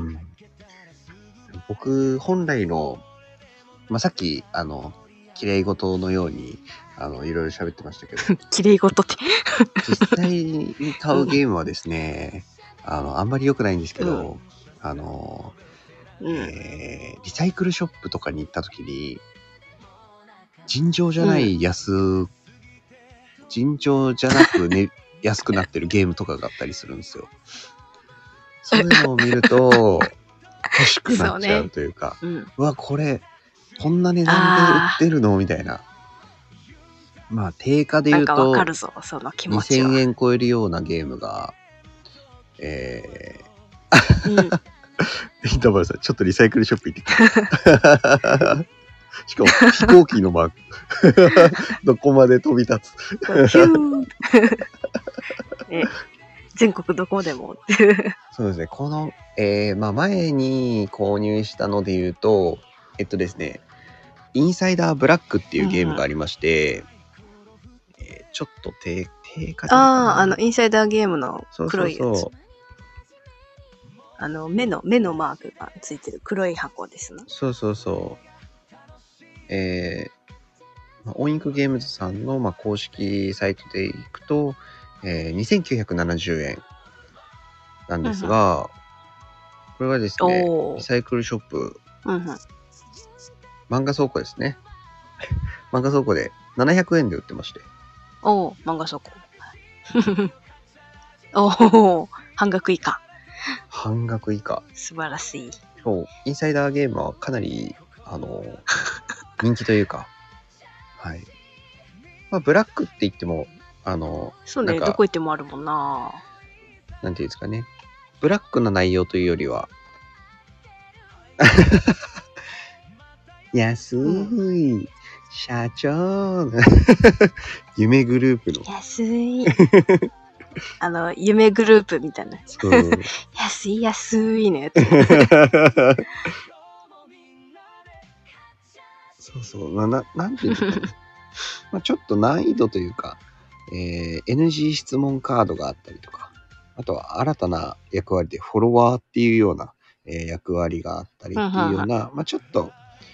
僕本来のさっき綺麗事のようにいろいろ喋ってましたけど綺麗事って実際に買うゲームはですね、あんまり良くないんですけど、リサイクルショップとかに行った時に尋常じゃない尋常じゃなくね安くなってるゲームとかがあったりするんですよ。そういうのを見ると欲しくなっちゃうというか、うわこれこんな値段で売ってるのみたいな。定価で言うとわかるぞ、その気持ちは。 2000円超えるようなゲームがインターバルさんちょっとリサイクルショップ行ってきた。しかも飛行機のマークどこまで飛び立つヒュー全国どこでもそうですね、この、前に購入したので言うとですね、インサイダーブラックっていうゲームがありまして、ちょっと定価じゃないかな。 インサイダーゲームの黒いやつ。目のマークがついてる黒い箱ですね。 オインクゲームズさんの、公式サイトでいくと、2970円なんですが、これはですね、リサイクルショップ、漫画倉庫ですね。漫画倉庫で700円で売ってまして。 漫画倉庫。半額以下。 半額以下。 素晴らしい。 そう、インサイダーゲームはかなり人気というか、はい。ブラックって言ってもそうね、どこ行ってもあるもんな。 なんていうんですかね、ブラックな内容というよりは安い社長夢グループの安い夢グループみたいな安いねそうなんていうんですかねちょっと難易度というか、NG 質問カードがあったりとか、あとは新たな役割でフォロワーっていうような、役割があったりっていうような、ちょっと、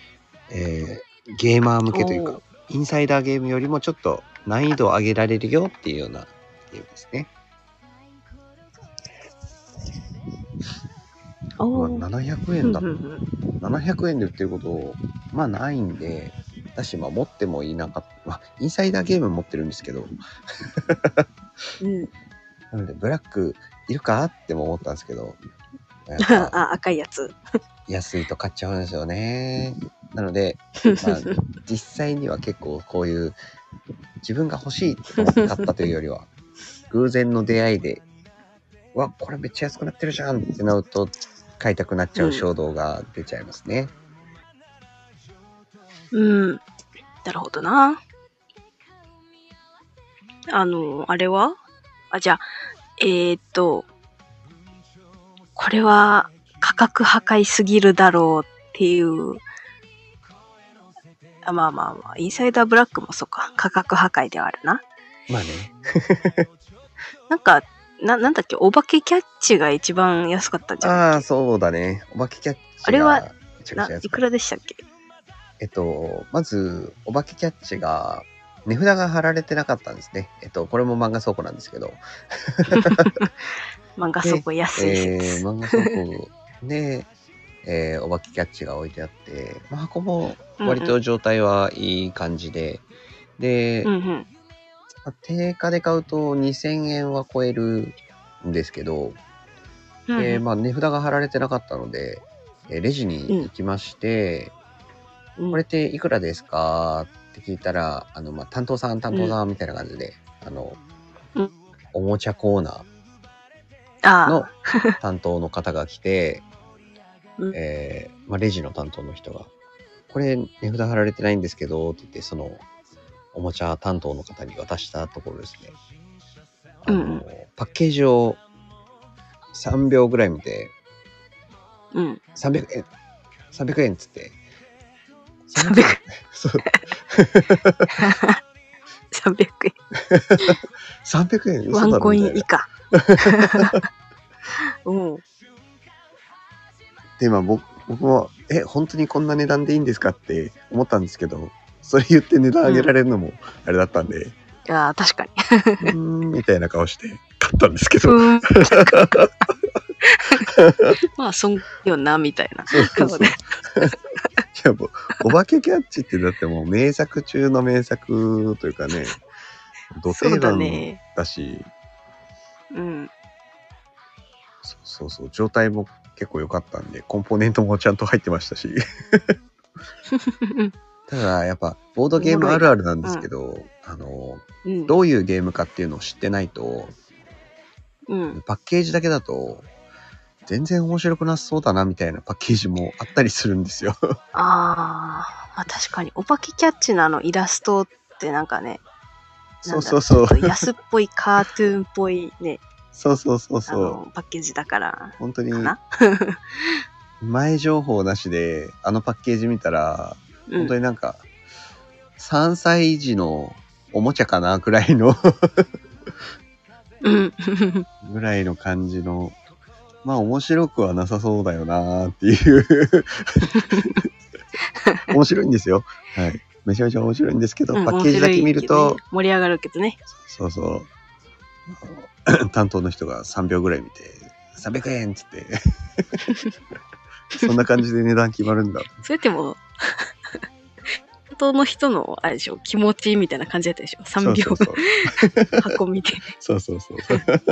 ゲーマー向けというか、インサイダーゲームよりもちょっと難易度を上げられるよっていうようなゲームですね。700円だと、700円で売ってることないんで、だし持ってもいなかった、インサイダーゲーム持ってるんですけどなのでブラックいるかっても思ったんですけど赤いやつ安いと買っちゃうんですよね。なので、実際には結構こういう自分が欲しいと思って買ったというよりは偶然の出会いでこれめっちゃ安くなってるじゃんってなると買いたくなっちゃう衝動が出ちゃいますね。 なるほどな。あれはじゃあこれは価格破壊すぎるだろうっていうインサイダーブラックもそうか、価格破壊ではあるな。なんかなんだっけ、お化けキャッチが一番安かったんじゃん。 そうだね、お化けキャッチがあれはいくらでしたっけ？ まずお化けキャッチが値札が貼られてなかったんですね。これも漫画倉庫なんですけど漫画倉庫安い説。 漫画倉庫で、お化けキャッチが置いてあって、箱も割と状態はいい感じで、 で、 うんうん。 定価で買うと2000円は超えるんですけど、 うんうん。 まあ値札が貼られてなかったので、レジに行きまして、 うんこれっていくらですかって聞いたら、まあ、担当さんみたいな感じで、 うん。 おもちゃコーナーのああ。 担当の方が来て、 うん。 まあ、レジの担当の人が、これ値札貼られてないんですけど、って言って、その、おもちゃ担当の方に渡したところですね、 うんうん。 パッケージを3秒ぐらい見て、 うん。 300円、300円っつって、 300 300円そう。 300円。 300円嘘ワンコだろみたいな。 イン以下。うん。 で、まあ僕も、本当にこんな値段でいいんですかって思ったんですけど、それ言って値段上げられるのもあれだったんで、 いや確かに。 みたいな顔して買ったんですけど。 まあ、そんよな、みたいなそう顔で。 いやもう、お化けキャッチってだってもう名作中の名作というかね、ど定そうだ番ね。 だし、 うん。 そうそう、状態も結構良かったんで、コンポーネントもちゃんと入ってましたし。ただやっぱボードゲームあるあるなんですけど、 うん、 どういうゲームかっていうのを知ってないと、 うん。 パッケージだけだと全然面白くなさそうだなみたいなパッケージもあったりするんですよ。 まあ確かに、お化けキャッチのイラストってなんかね、 そうそうそう。 ちょっと安っぽいカートゥーンっぽいね、 そうそうそうそう。 パッケージだから本当にかな。 前情報なしでパッケージ見たら、本当になんか3歳児のおもちゃかなくらいのぐらいの感じの、まあ面白くはなさそうだよなっていう面白いんですよ。はい。めちゃめちゃ面白いんですけど、パッケージだけ見ると、 ね、盛り上がるけどね。 そうそう。担当の人が3秒ぐらい見て、300円っつって。そんな感じで値段決まるんだ。 それってもう、担当の人の、あれでしょ、気持ちみたいな感じだったでしょ。3秒箱見て。 そうそうそう。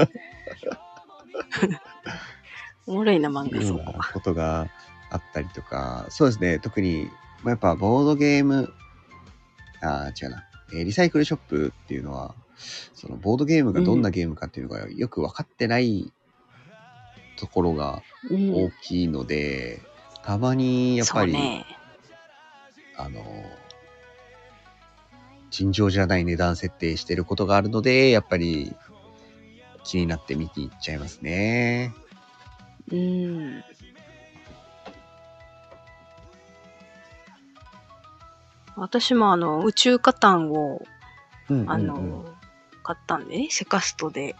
おもろいな、漫画そういうようなことがあったりとか、そうですね、特に、やっぱボードゲーム、違うな。リサイクルショップっていうのは、そのボードゲームがどんなゲームかっていうのがよく分かってないところが大きいので、たまにやっぱり、尋常じゃない値段設定してることがあるので、やっぱり気になって見に行っちゃいますね。 私も宇宙カタンを、買ったんでね、セカストで。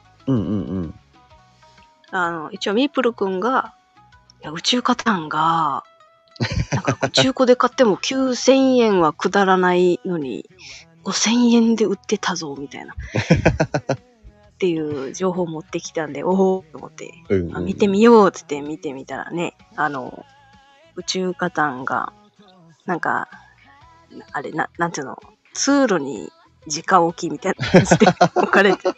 一応ミープルくんが、いや宇宙カタンが、なんか中古で買っても9000円はくだらないのに、5000円で売ってたぞ、みたいな。っていう情報を持ってきたんで、おおと思って、見てみようって言って見てみたらね、宇宙カタンが、なんか、あれ、なんていうの、通路に直置きみたいな感じで置かれて。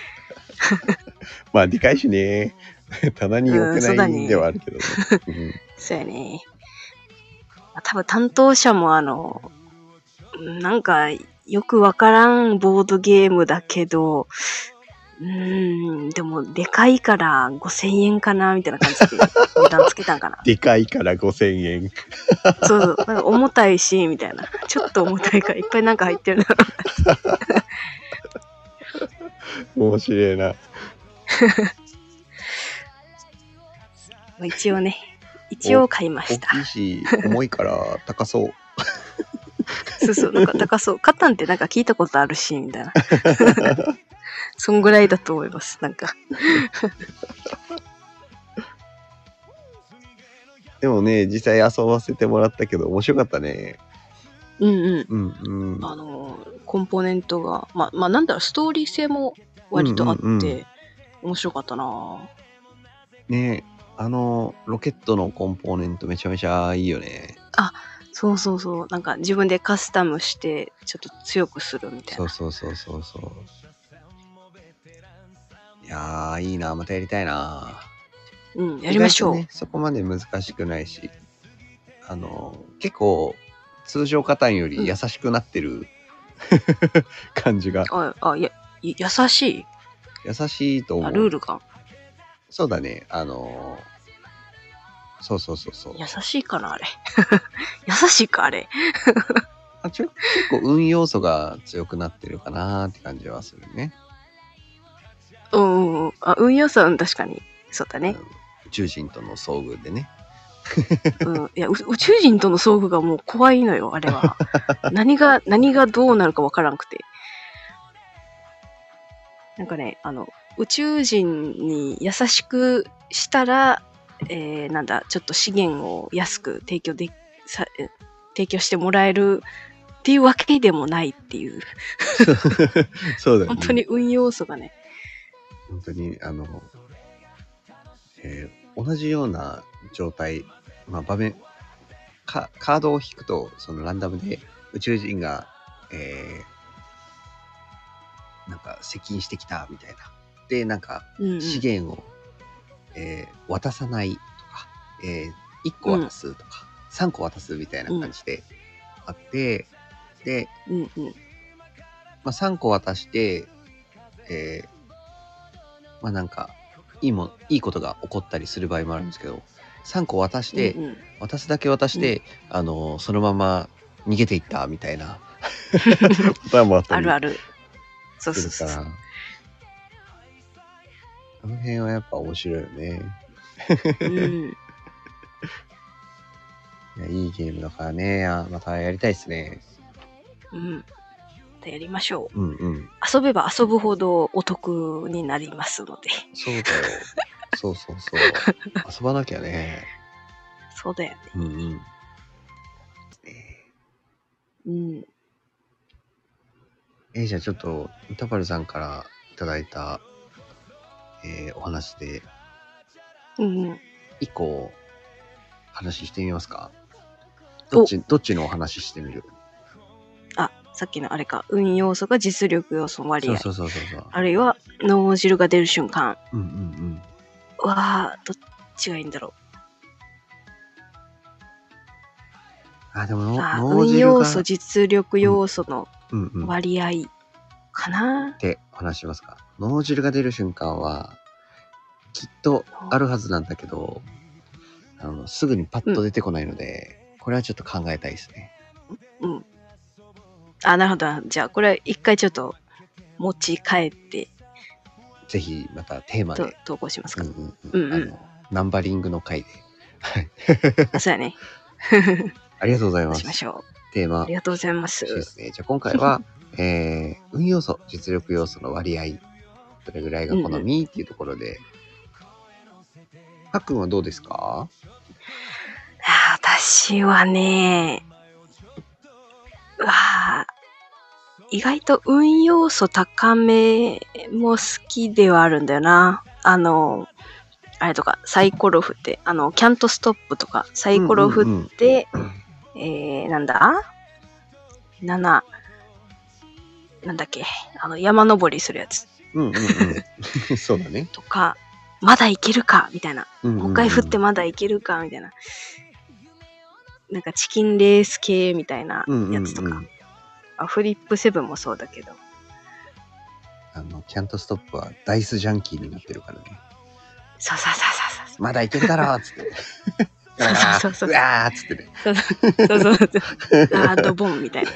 まあ、でかいしね。棚に置けないんではあるけどね。 そうやね。多分担当者もなんか、よくわからんボードゲームだけど、でも、でかいから5000円かなみたいな感じで値段つけたんかな。 でかいから5000円。 そう、なんか重たいし、みたいな。ちょっと重たいからいっぱいなんか入ってるな。 面白いな。 一応買いました。 大きいし、重いから高そう。 そう、なんか高そう。カタンってなんか聞いたことあるし、みたいな。そんぐらいだと思います、なんか。 でもね、実際遊ばせてもらったけど、面白かったね。 コンポーネントが、まあなんだろう、ストーリー性も割とあって、面白かったな。 ね、ロケットのコンポーネントめちゃめちゃいいよね。 そうそうそう。なんか自分でカスタムしてちょっと強くするみたいな。 そう。いやー、いいな。またやりたいな。 うん、やりましょう。 意外とね、そこまで難しくないし、結構、通常カタンより優しくなってる、感じが。 優しい優しいと思う。 ルールが。 そうだね。そう。 優しいかな、あれ。優しいか、あれ。 結構運要素が強くなってるかなって感じはするね。 運用さん確かに。そうだね。 宇宙人との遭遇でね。 いや、宇宙人との遭遇がもう怖いのよ、あれは。何がどうなるかわからんくて。なんかね、宇宙人に優しくしたら、ちょっと資源を安く提供してもらえるっていうわけでもないっていう。 そうだよね。 本当に運要素がね。 本当に、同じような状態、場面、カードを引くと、そのランダムで宇宙人が、なんか接近してきたみたいな。で、なんか資源を、渡さないとか、1個渡すとか、3個渡すみたいな感じであって、で、3個渡して、なんかいいことが起こったりする場合もあるんですけど、3個渡して、渡すだけ渡して、そのまま逃げていったみたいなパターンもあったりある。そう。 あの辺はやっぱ面白いよね。いいゲームだからね。またやりたいですね。 またやりましょう。 遊べば遊ぶほどお得になりますので。 そうだよ。そう。遊ばなきゃね。 そうだよね。 じゃあちょっと歌丸さんからいただいた、お話で、一個話してみますか。どっちのお話してみる？ さっきのあれか、運要素が実力要素の割合。 そう。 あるいは脳汁が出る瞬間。どっちがいいんだろう。でも運要素実力要素の割合かなって話しますか。脳汁が出る瞬間はきっとあるはずなんだけど、すぐにパッと出てこないので、これはちょっと考えたいですね。 なるほど。じゃあこれ一回ちょっと持ち帰ってぜひまたテーマで投稿しますか。 ナンバリングの回でそうやね。 ありがとうございます。 しましょう。テーマありがとうございます。 ですね。じゃあ今回は、運要素実力要素の割合どれぐらいが好みっていうところで、はっくんはどうですか？ 私はね、意外と運要素高めも好きではあるんだよな。あれとか、サイコロ振って、キャントストップとか、サイコロ振って、なんだ ?7、なんだっけ、山登りするやつ。 そうだね。 とか、まだいけるかみたいな。もう一回振ってまだいけるかみたいな。なんかチキンレース系みたいなやつとか。フリップセブンもそうだけど。 キャントストップはダイスジャンキーになってるからね。 そう。 まだいけるだろうっつって。 そう。 うわーっつってね。 そう。ドボンみたいな。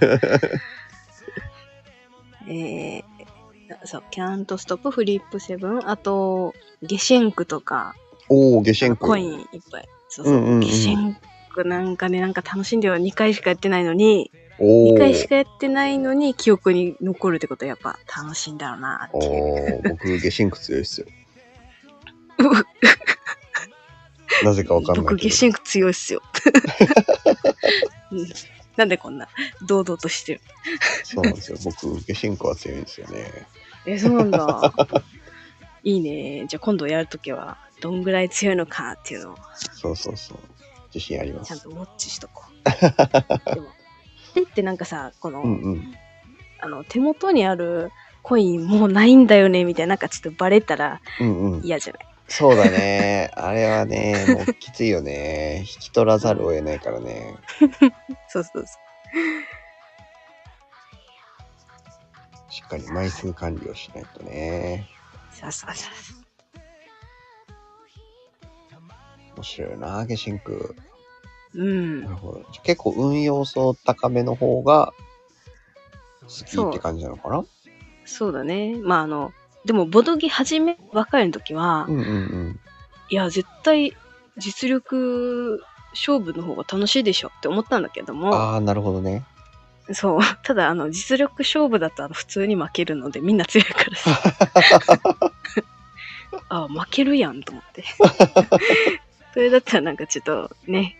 そう、キャントストップ、フリップセブン、あと、ゲシェンクとか。 ゲシェンク。 コインいっぱい。そう。ゲシェンクなんかね、なんか楽しんでは2回しかやってないのに、2回しかやってないのに記憶に残るってことはやっぱ楽しいんだろうなっていう。 僕ゲシェンク強いっすよ。なぜかわかんないけど。 僕ゲシェンク強いっすよ。なんでこんな堂々としてる？ そうなんですよ。僕ゲシェンクは強いんですよね。 そうなんだ。いいね。じゃあ今度やるときはどんぐらい強いのかっていうのを。 そう。 自信ありまちゃんす。 とウォッチしとこう。でも、ってなんかさ、この、手元にあるコインもうないんだよねみたいな、なんかちょっとバレたら嫌じゃない？ そうだね。あれはね、もうきついよね。引き取らざるを得ないからね。 そうそうそう。 しっかり枚数管理をしないとね。 そうそうそう。 面白いな、ゲシンク。 なるほど。結構運要素高めの方が好きって感じなのかな？ そうだね。まあでもボドゲ始めばかりの時は、いや絶対実力勝負の方が楽しいでしょって思ったんだけども。 ああ、なるほどね。 そう。ただ実力勝負だと普通に負けるのでみんな強いからさ。あ、負けるやんと思って。それだったらなんかちょっとね、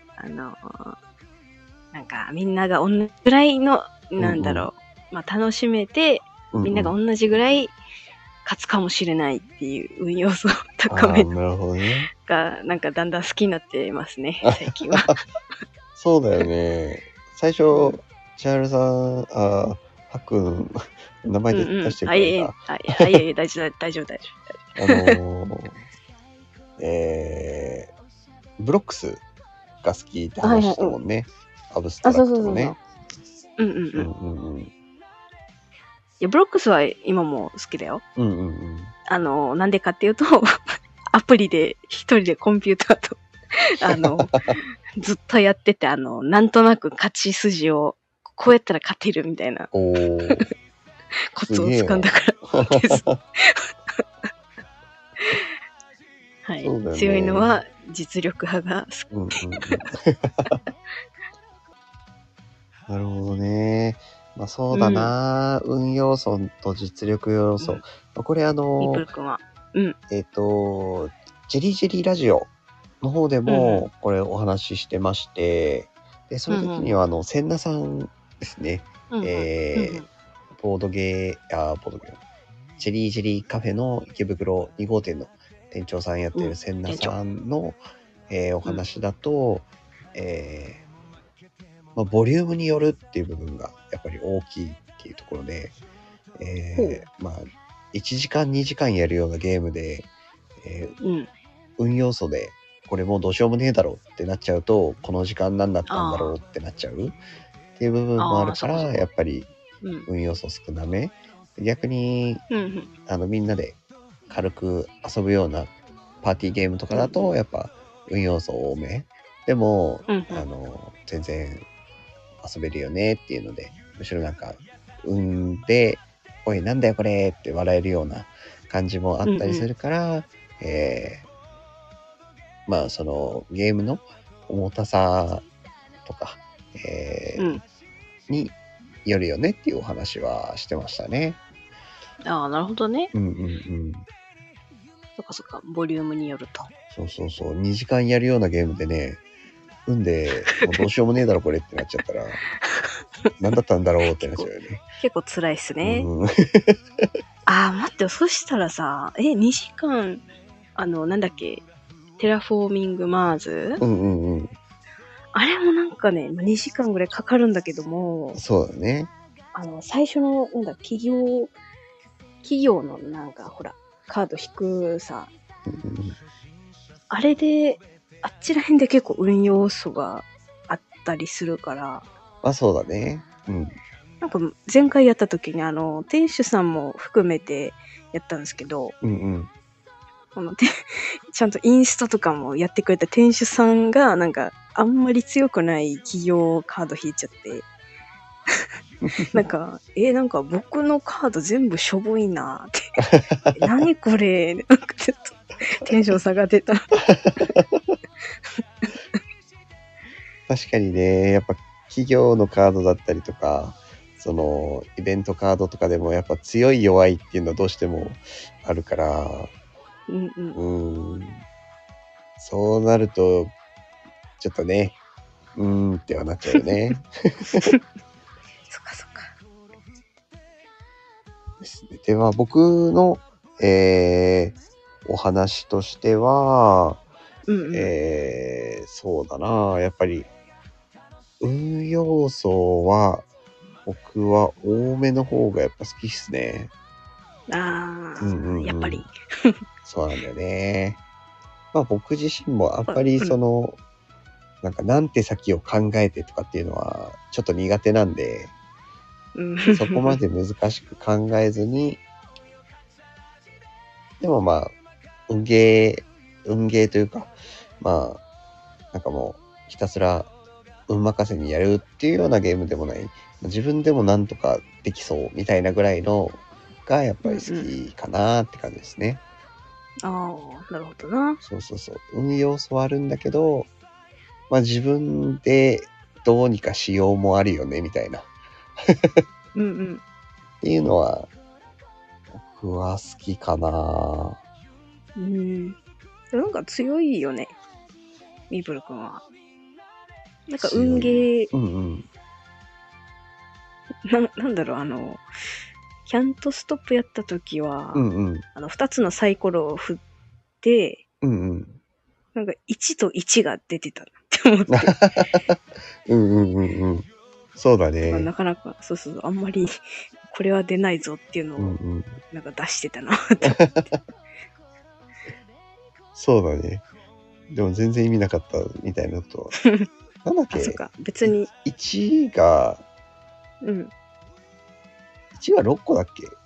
なんかみんなが同じぐらいの、なんだろう、まあ楽しめて、みんなが同じぐらい勝つかもしれないっていう運要素を高めなるほどね。 が、なんかだんだん好きになってますね、最近は。 そうだよね。最初、千春さん、はっくん、名前で出してくれた。 はい、大丈夫。 ブロックスが好きって話したもんね。アブストラクトのね。 いや、ブロックスは今も好きだよ。なんでかっていうと、アプリで一人でコンピューターと、ずっとやってて、なんとなく勝ち筋を、こうやったら勝てるみたいな、コツを掴んだからです。はい、ね、強いのは実力派が好き。 なるほどね。まあそうだな、運要素と実力要素。これミプル君は。 ジェリージェリーラジオの方でもこれお話ししてまして、で、その時には千奈さんですね。ボードゲー、ジェリージェリーカフェの池袋2号店の店長さんやってる千奈さんの、お話だと、まあ、ボリュームによるっていう部分がやっぱり大きいっていうところで、まあ、1時間2時間やるようなゲームで、運要素でこれもうどうしようもねえだろうってなっちゃうと、この時間何だったんだろうってなっちゃうっていう部分もあるから、やっぱり運要素少なめ。逆に、みんなで軽く遊ぶようなパーティーゲームとかだと、やっぱ運要素多め。でも、全然遊べるよねっていうので、むしろなんか運でおいなんだよこれって笑えるような感じもあったりするから、まあそのゲームの重たさとか、によるよねっていうお話はしてましたね。 ああ、なるほどね。そっか、ボリュームによると。 そう、2時間やるようなゲームでね、運でもうどうしようもねえだろこれってなっちゃったら何だったんだろうってなっちゃうよね。 結構辛いっすね。待って、そしたらさ、2時間なんだっけ、テラフォーミングマーズ、あれもなんかね、2時間ぐらいかかるんだけども、 そうだね。 最初の企業のなんかほらカード引くさ、あれであっちら辺で結構運要素があったりするから。 そうだね。 なんか前回やった時に店主さんも含めてやったんですけど、ちゃんとインストとかもやってくれた店主さんがなんかあんまり強くない企業カード引いちゃってなんか僕のカード全部しょぼいなって何これ、なんかちょっとテンション下がってた確かにね、やっぱ企業のカードだったりとか、そのイベントカードとかでもやっぱ強い弱いっていうのはどうしてもあるから、そうなるとちょっとね、ってはなっちゃうよね。そっか。ですね。では僕の、お話としては、 そうだな。やっぱり、運要素は、僕は多めの方がやっぱ好きっすね。 ああ、やっぱり。 そうなんだよね。まあ僕自身もあんまりなんかなんて先を考えてとかっていうのはちょっと苦手なんで、そこまで難しく考えずに、でもまあ、運ゲーというか、まあ、なんかもうひたすら運任せにやるっていうようなゲームでもない、自分でもなんとかできそうみたいなぐらいのがやっぱり好きかなって感じですね。 ああ、なるほどな。 そう。運要素はあるんだけど、まあ自分でどうにかしようもあるよねみたいなっていうのは僕は好きかな。 なんか強いよね、ミープル君は。なんか運ゲー、なんだろう、キャントストップやった時は、2つのサイコロを振って、なんか1と1が出てたって思って。 そうだね。 なかなか、そうあんまりこれは出ないぞっていうのを、なんか出してたなって思って。 そうだね。でも全然意味なかったみたいなことは。なんだっけ？ そっか、別に。 1が、1が6個だっけ？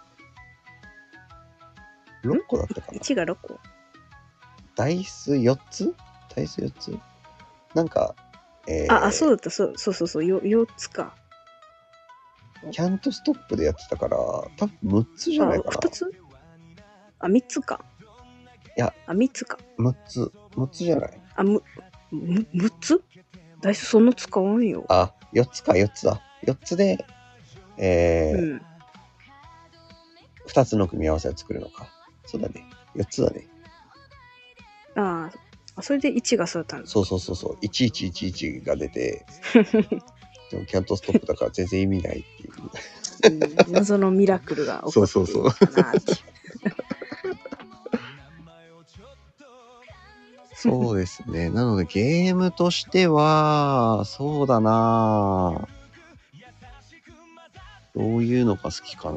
6 個だったかな。 1が6個。 ダイス4つなんか、 そうだった、そう、4つか。 キャントストップでやってたから、多分6つじゃないかな。 2つ？3つか。 いや、 3つか。 6つじゃない？ 6つ？ダイスそんな使わんよ。 4つだ。4つで、2つの組み合わせを作るのか。そうだね。4つだね。 それで1がそうだったんだ。 そう。1111が出て、でもキャントストップだから全然意味ないっていう。 謎のミラクルが起こってるかなって。 そうですね。なのでゲームとしては、そうだな。どういうのが好きかな。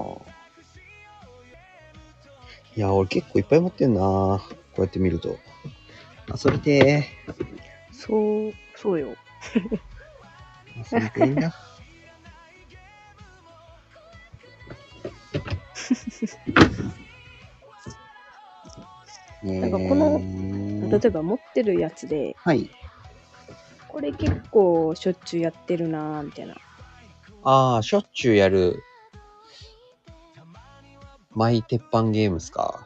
いや、俺結構いっぱい持ってんな。こうやって見ると。遊びてー。そうよ。 遊びていいな。 なんかこの、例えば持ってるやつで、これ結構しょっちゅうやってるなーみたいな。 しょっちゅうやる。マイ鉄板ゲームっすか。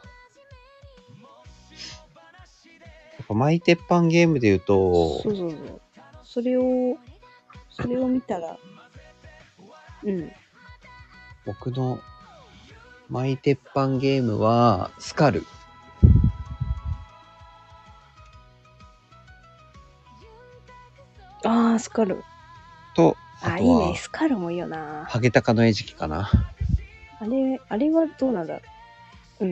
やっぱマイ鉄板ゲームで言うと、 そう。それを見たら、 僕のマイ鉄板ゲームは、スカル。 スカル。 と、 いいね。スカルもいいよな。 ハゲタカの餌食かな。 あれはどうなんだろう。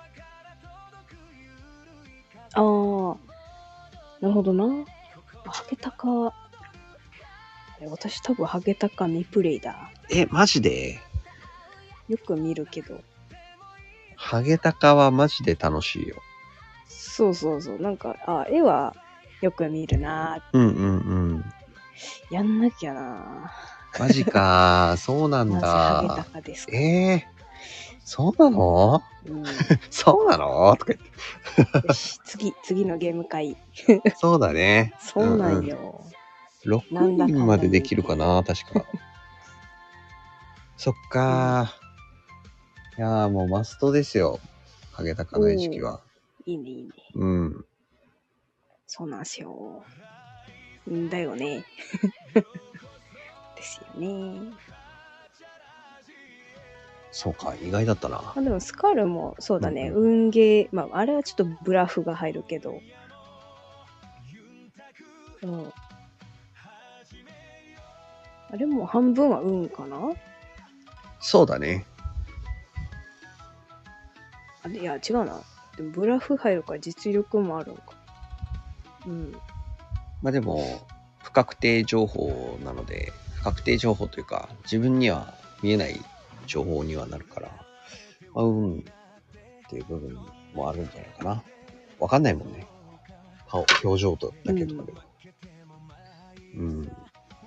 なるほどな。ハゲタカ、私多分ハゲタカ未プレイだ。 マジで？ よく見るけど。 ハゲタカはマジで楽しいよ。 そう。なんか、絵はよく見るな。やんなきゃな。 マジか。そうなんだ。 ハゲタカですか。 そうなの？そうなの？とか言って。 よし、次のゲーム会。 そうだね。 そうなんよ。 6人までできるかな、確か。そっか。いやーもうマストですよ。ハゲタカの餌食は。 いいね。そうなんすよ。だよね。ですよね。 そうか、意外だったな。 でもスカルもそうだね。運ゲー、あれはちょっとブラフが入るけど。あれも半分は運かな？ そうだね。 いや、違うな。でもブラフ入るから実力もあるのか。 まあでも、不確定情報なので、不確定情報というか、自分には見えない情報にはなるから、まあ、運っていう部分もあるんじゃないかな。わかんないもんね。表情とだけとかでも。うん。なんか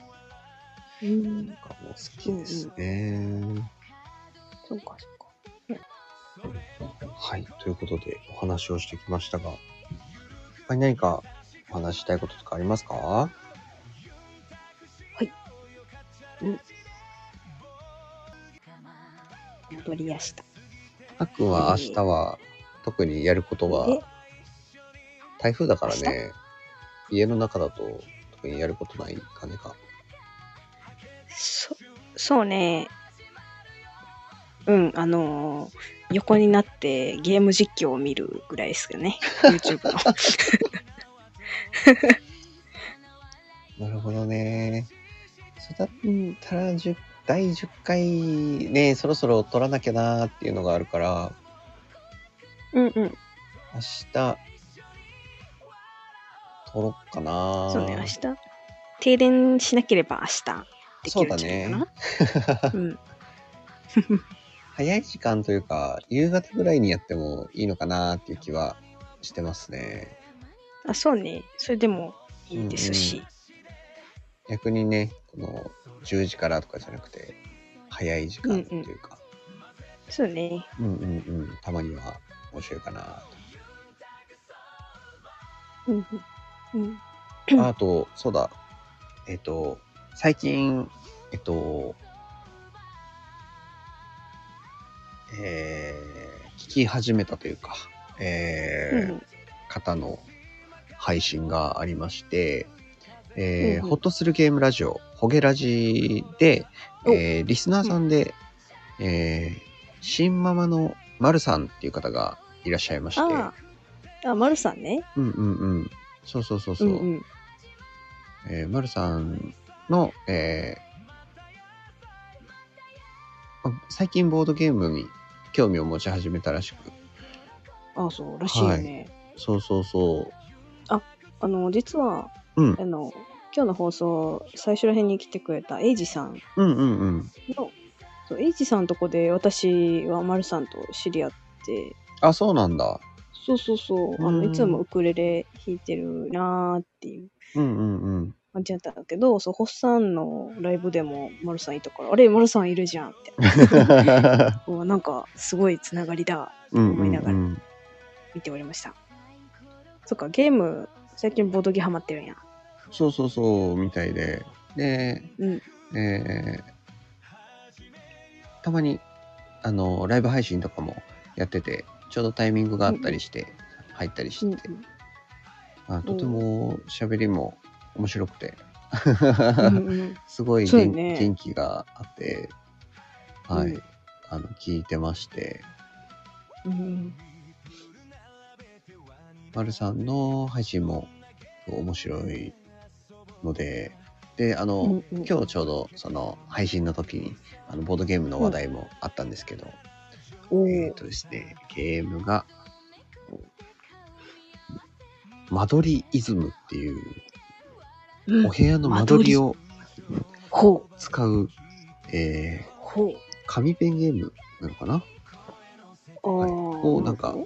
もう好きですね。 そうか、そうか。 はい。ということで、お話をしてきましたが、他に何かお話したいこととかありますか？ はい。戻りやした。 あっくんは明日は、特にやることは、台風だからね、家の中だと特にやることない感じか。 そうね。うん、横になってゲーム実況を見るぐらいですよね。YouTube の。 なるほどね。それだったら、第10回ね、そろそろ撮らなきゃなーっていうのがあるから、 うんうん。明日、撮ろっかな。 そうね、明日。停電しなければ明日できるんじゃないかな。うん。 早い時間というか、夕方ぐらいにやってもいいのかなっていう気はしてますね。 あ、そうね。それでもいいですし。 逆にね、この10時からとかじゃなくて、早い時間というか。 そうね。 たまには面白いかなと。あと、そうだ。最近、聞き始めたというか、方の配信がありまして、ほっとするゲームラジオ、ホゲラジで、リスナーさんで、新ママのまるさんっていう方がいらっしゃいまして。 まるさんね。 そう。まるさんの、最近ボードゲームに興味を持ち始めたらしく。 そうらしいよね。 そう。 実は、今日の放送、最初ら辺に来てくれたエイジさんの、エイジさんのとこで私はまるさんと知り合って。 あ、そうなんだ。 そう。いつもウクレレ弾いてるなーっていう感じだったんだけど、ホッサンのライブでもまるさんいたから、あれ、まるさんいるじゃんみたいな。なんか、すごいつながりだと思いながら見ておりました。そっか、ゲーム、最近ボードゲーハマってるんや。 そう、みたいで。で、たまに、ライブ配信とかもやってて、ちょうどタイミングがあったりして、入ったりしてて、とても喋りも面白くて、すごい元気があって、はい、聞いてまして、まるさんの配信も面白いので、で、今日ちょうどその配信の時にボードゲームの話題もあったんですけど、ですね、ゲームが間取りイズムっていう、お部屋の間取りを使う、紙ペンゲームなのかな、をなんか、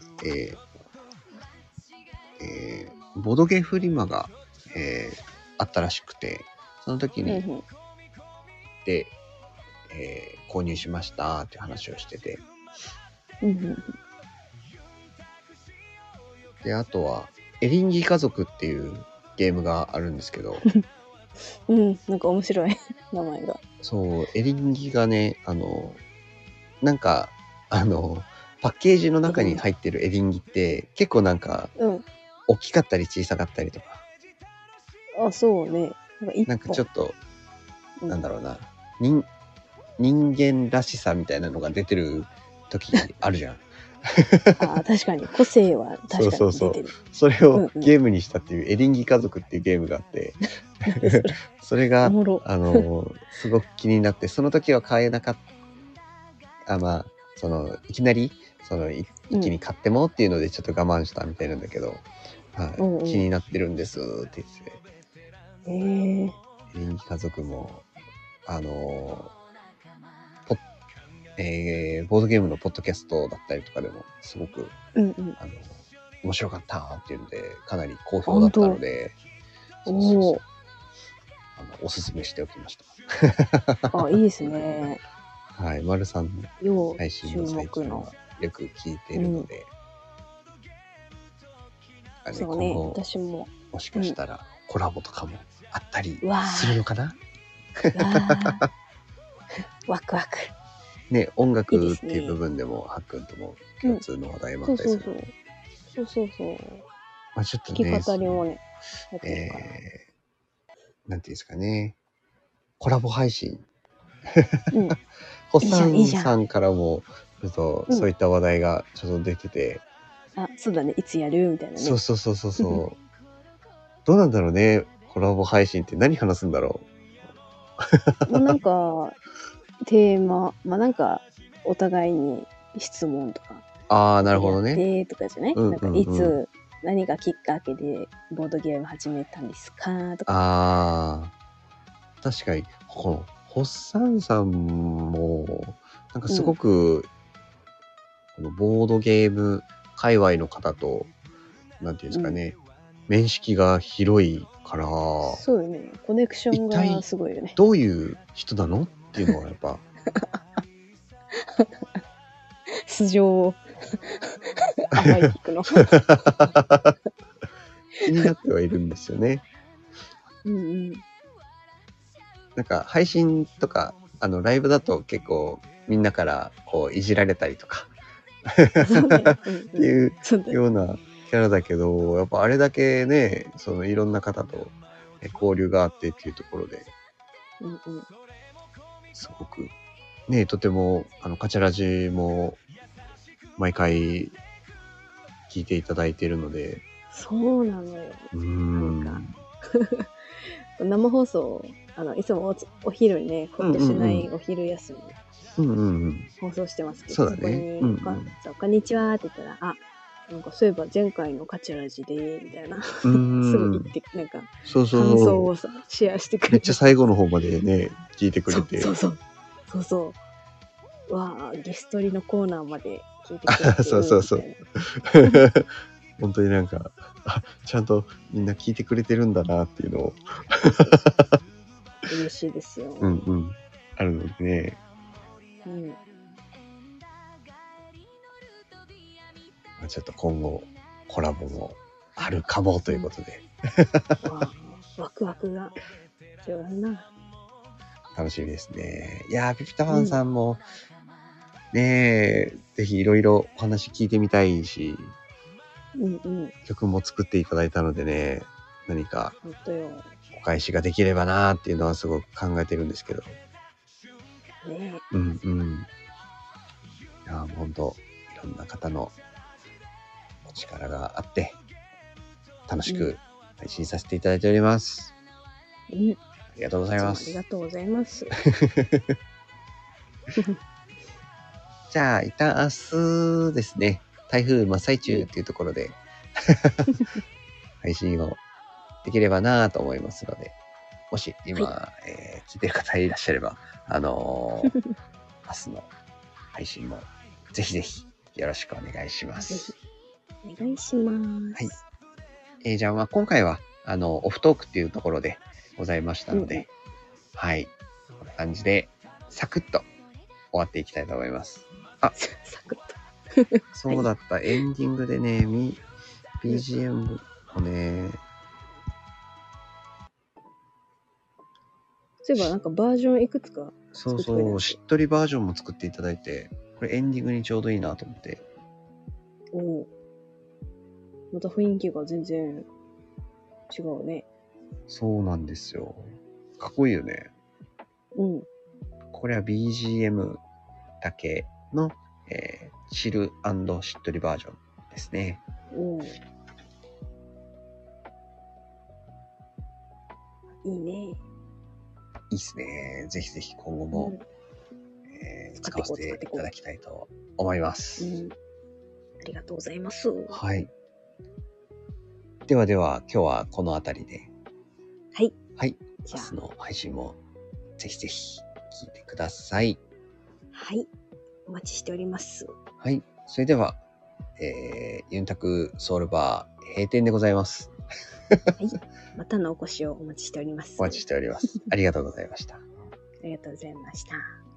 ボードゲーフリマが、あったらしくて、その時に、で、購入しましたって話をしてて、で、あとはエリンギ家族っていうゲームがあるんですけど、 なんか面白い名前が。 そう、エリンギがね、なんかパッケージの中に入ってるエリンギって結構なんか、大きかったり小さかったりとか。 そうね。 なんかちょっと、なんだろうな、人間らしさみたいなのが出てる時あるじゃん。 確かに個性は確かに出てる。 それをゲームにしたっていうエリンギ家族っていうゲームがあってそれがすごく気になって、その時は買えなかった。いきなり一気に買ってもっていうのでちょっと我慢したみたいなんだけど、気になってるんですって言ってエリンギ家族も、ボードゲームのポッドキャストだったりとかでも、すごく、面白かったっていうので、かなり好評だったので、そうおすすめしておきました。 いいですね。 はい、丸さんの配信の最近はよく聞いているので、 そうね、私ももしかしたらコラボとかもあったりするのかな。 ワクワク。 ね、音楽っていう部分でもはっくんとも共通の話題もあったりする。 そう。 まあちょっとね、 弾き語りもね、 なんていうんですかね、コラボ配信。ホッサンさんからもちょっとそういった話題がちょっと出てて、 そうだね、いつやるみたいなね。 そうどうなんだろうね、コラボ配信って何話すんだろう。なんかテーマ、なんかお互いに質問とか。 なるほどね。 とかじゃない？なんかいつ何がきっかけでボードゲーム始めたんですかとか。 確かにこのホッサンさんもなんかすごく、このボードゲーム界隈の方となんていうんですかね、面識が広いから、 そうよね、コネクションがすごいよね。 どういう人なのっていうのはやっぱ素性をあんまり聞くの気になってはいるんですよね。なんか配信とかライブだと結構みんなからこういじられたりとかっていうようなキャラだけど、やっぱあれだけね、そのいろんな方と交流があってっていうところで、すごくね、とてもカチャラジも毎回聞いていただいているので。 そうなのよ。生放送いつもお昼にね、ほっとしないお昼休み放送してますけど、 そうだね。 こんにちはって言ったら、なんかそういえば前回のカチャラジでみたいなすぐ言ってなんか感想をさシェアしてくれる。 めっちゃ最後の方までね聞いてくれて。 そうわあ、ゲストリのコーナーまで聞いてくれてる。 そう本当になんかちゃんとみんな聞いてくれてるんだなっていうのを嬉しいですよ。 あるのでね。ちょっと今後コラボもあるかもということでワクワクが違うな。 楽しみですね。いやー、ピピタファンさんも、ねぜひいろいろお話聞いてみたいし、曲も作っていただいたのでね、何かお返しができればなーっていうのはすごく考えてるんですけど。いやー、本当いろんな方のお力があって楽しく配信させていただいております。ありがとうございます。 ありがとうございます。 じゃあ一旦明日ですね、台風真っ最中っていうところで配信をできればなと思いますので、もし今、聞いてる方いらっしゃれば明日の配信もぜひぜひよろしくお願いします。 お願いします。 はい。じゃあ今回はオフトークっていうところでございましたので、はい、こんな感じでサクッと終わっていきたいと思います。 サクッと。 そうだった、エンディングでね、BGM をね、 そういえばなんかバージョンいくつか作ってくれる。しっとりバージョンも作っていただいて、これエンディングにちょうどいいなと思って。 また雰囲気が全然違うね。 そうなんですよ。かっこいいよね。これは BGM だけの、チル&しっとりバージョンですね。 いいね。 いいっすね。ぜひぜひ今後も、使わせていただきたいと思います。 ありがとうございます。 はい。では今日はこの辺りで。 はい。 はい。明日の配信もぜひぜひ聞いてください。 はい。お待ちしております。 はい。それでは、ユンタクソウルバー閉店でございます。 はい。またのお越しをお待ちしております。 お待ちしております。ありがとうございました。 ありがとうございました。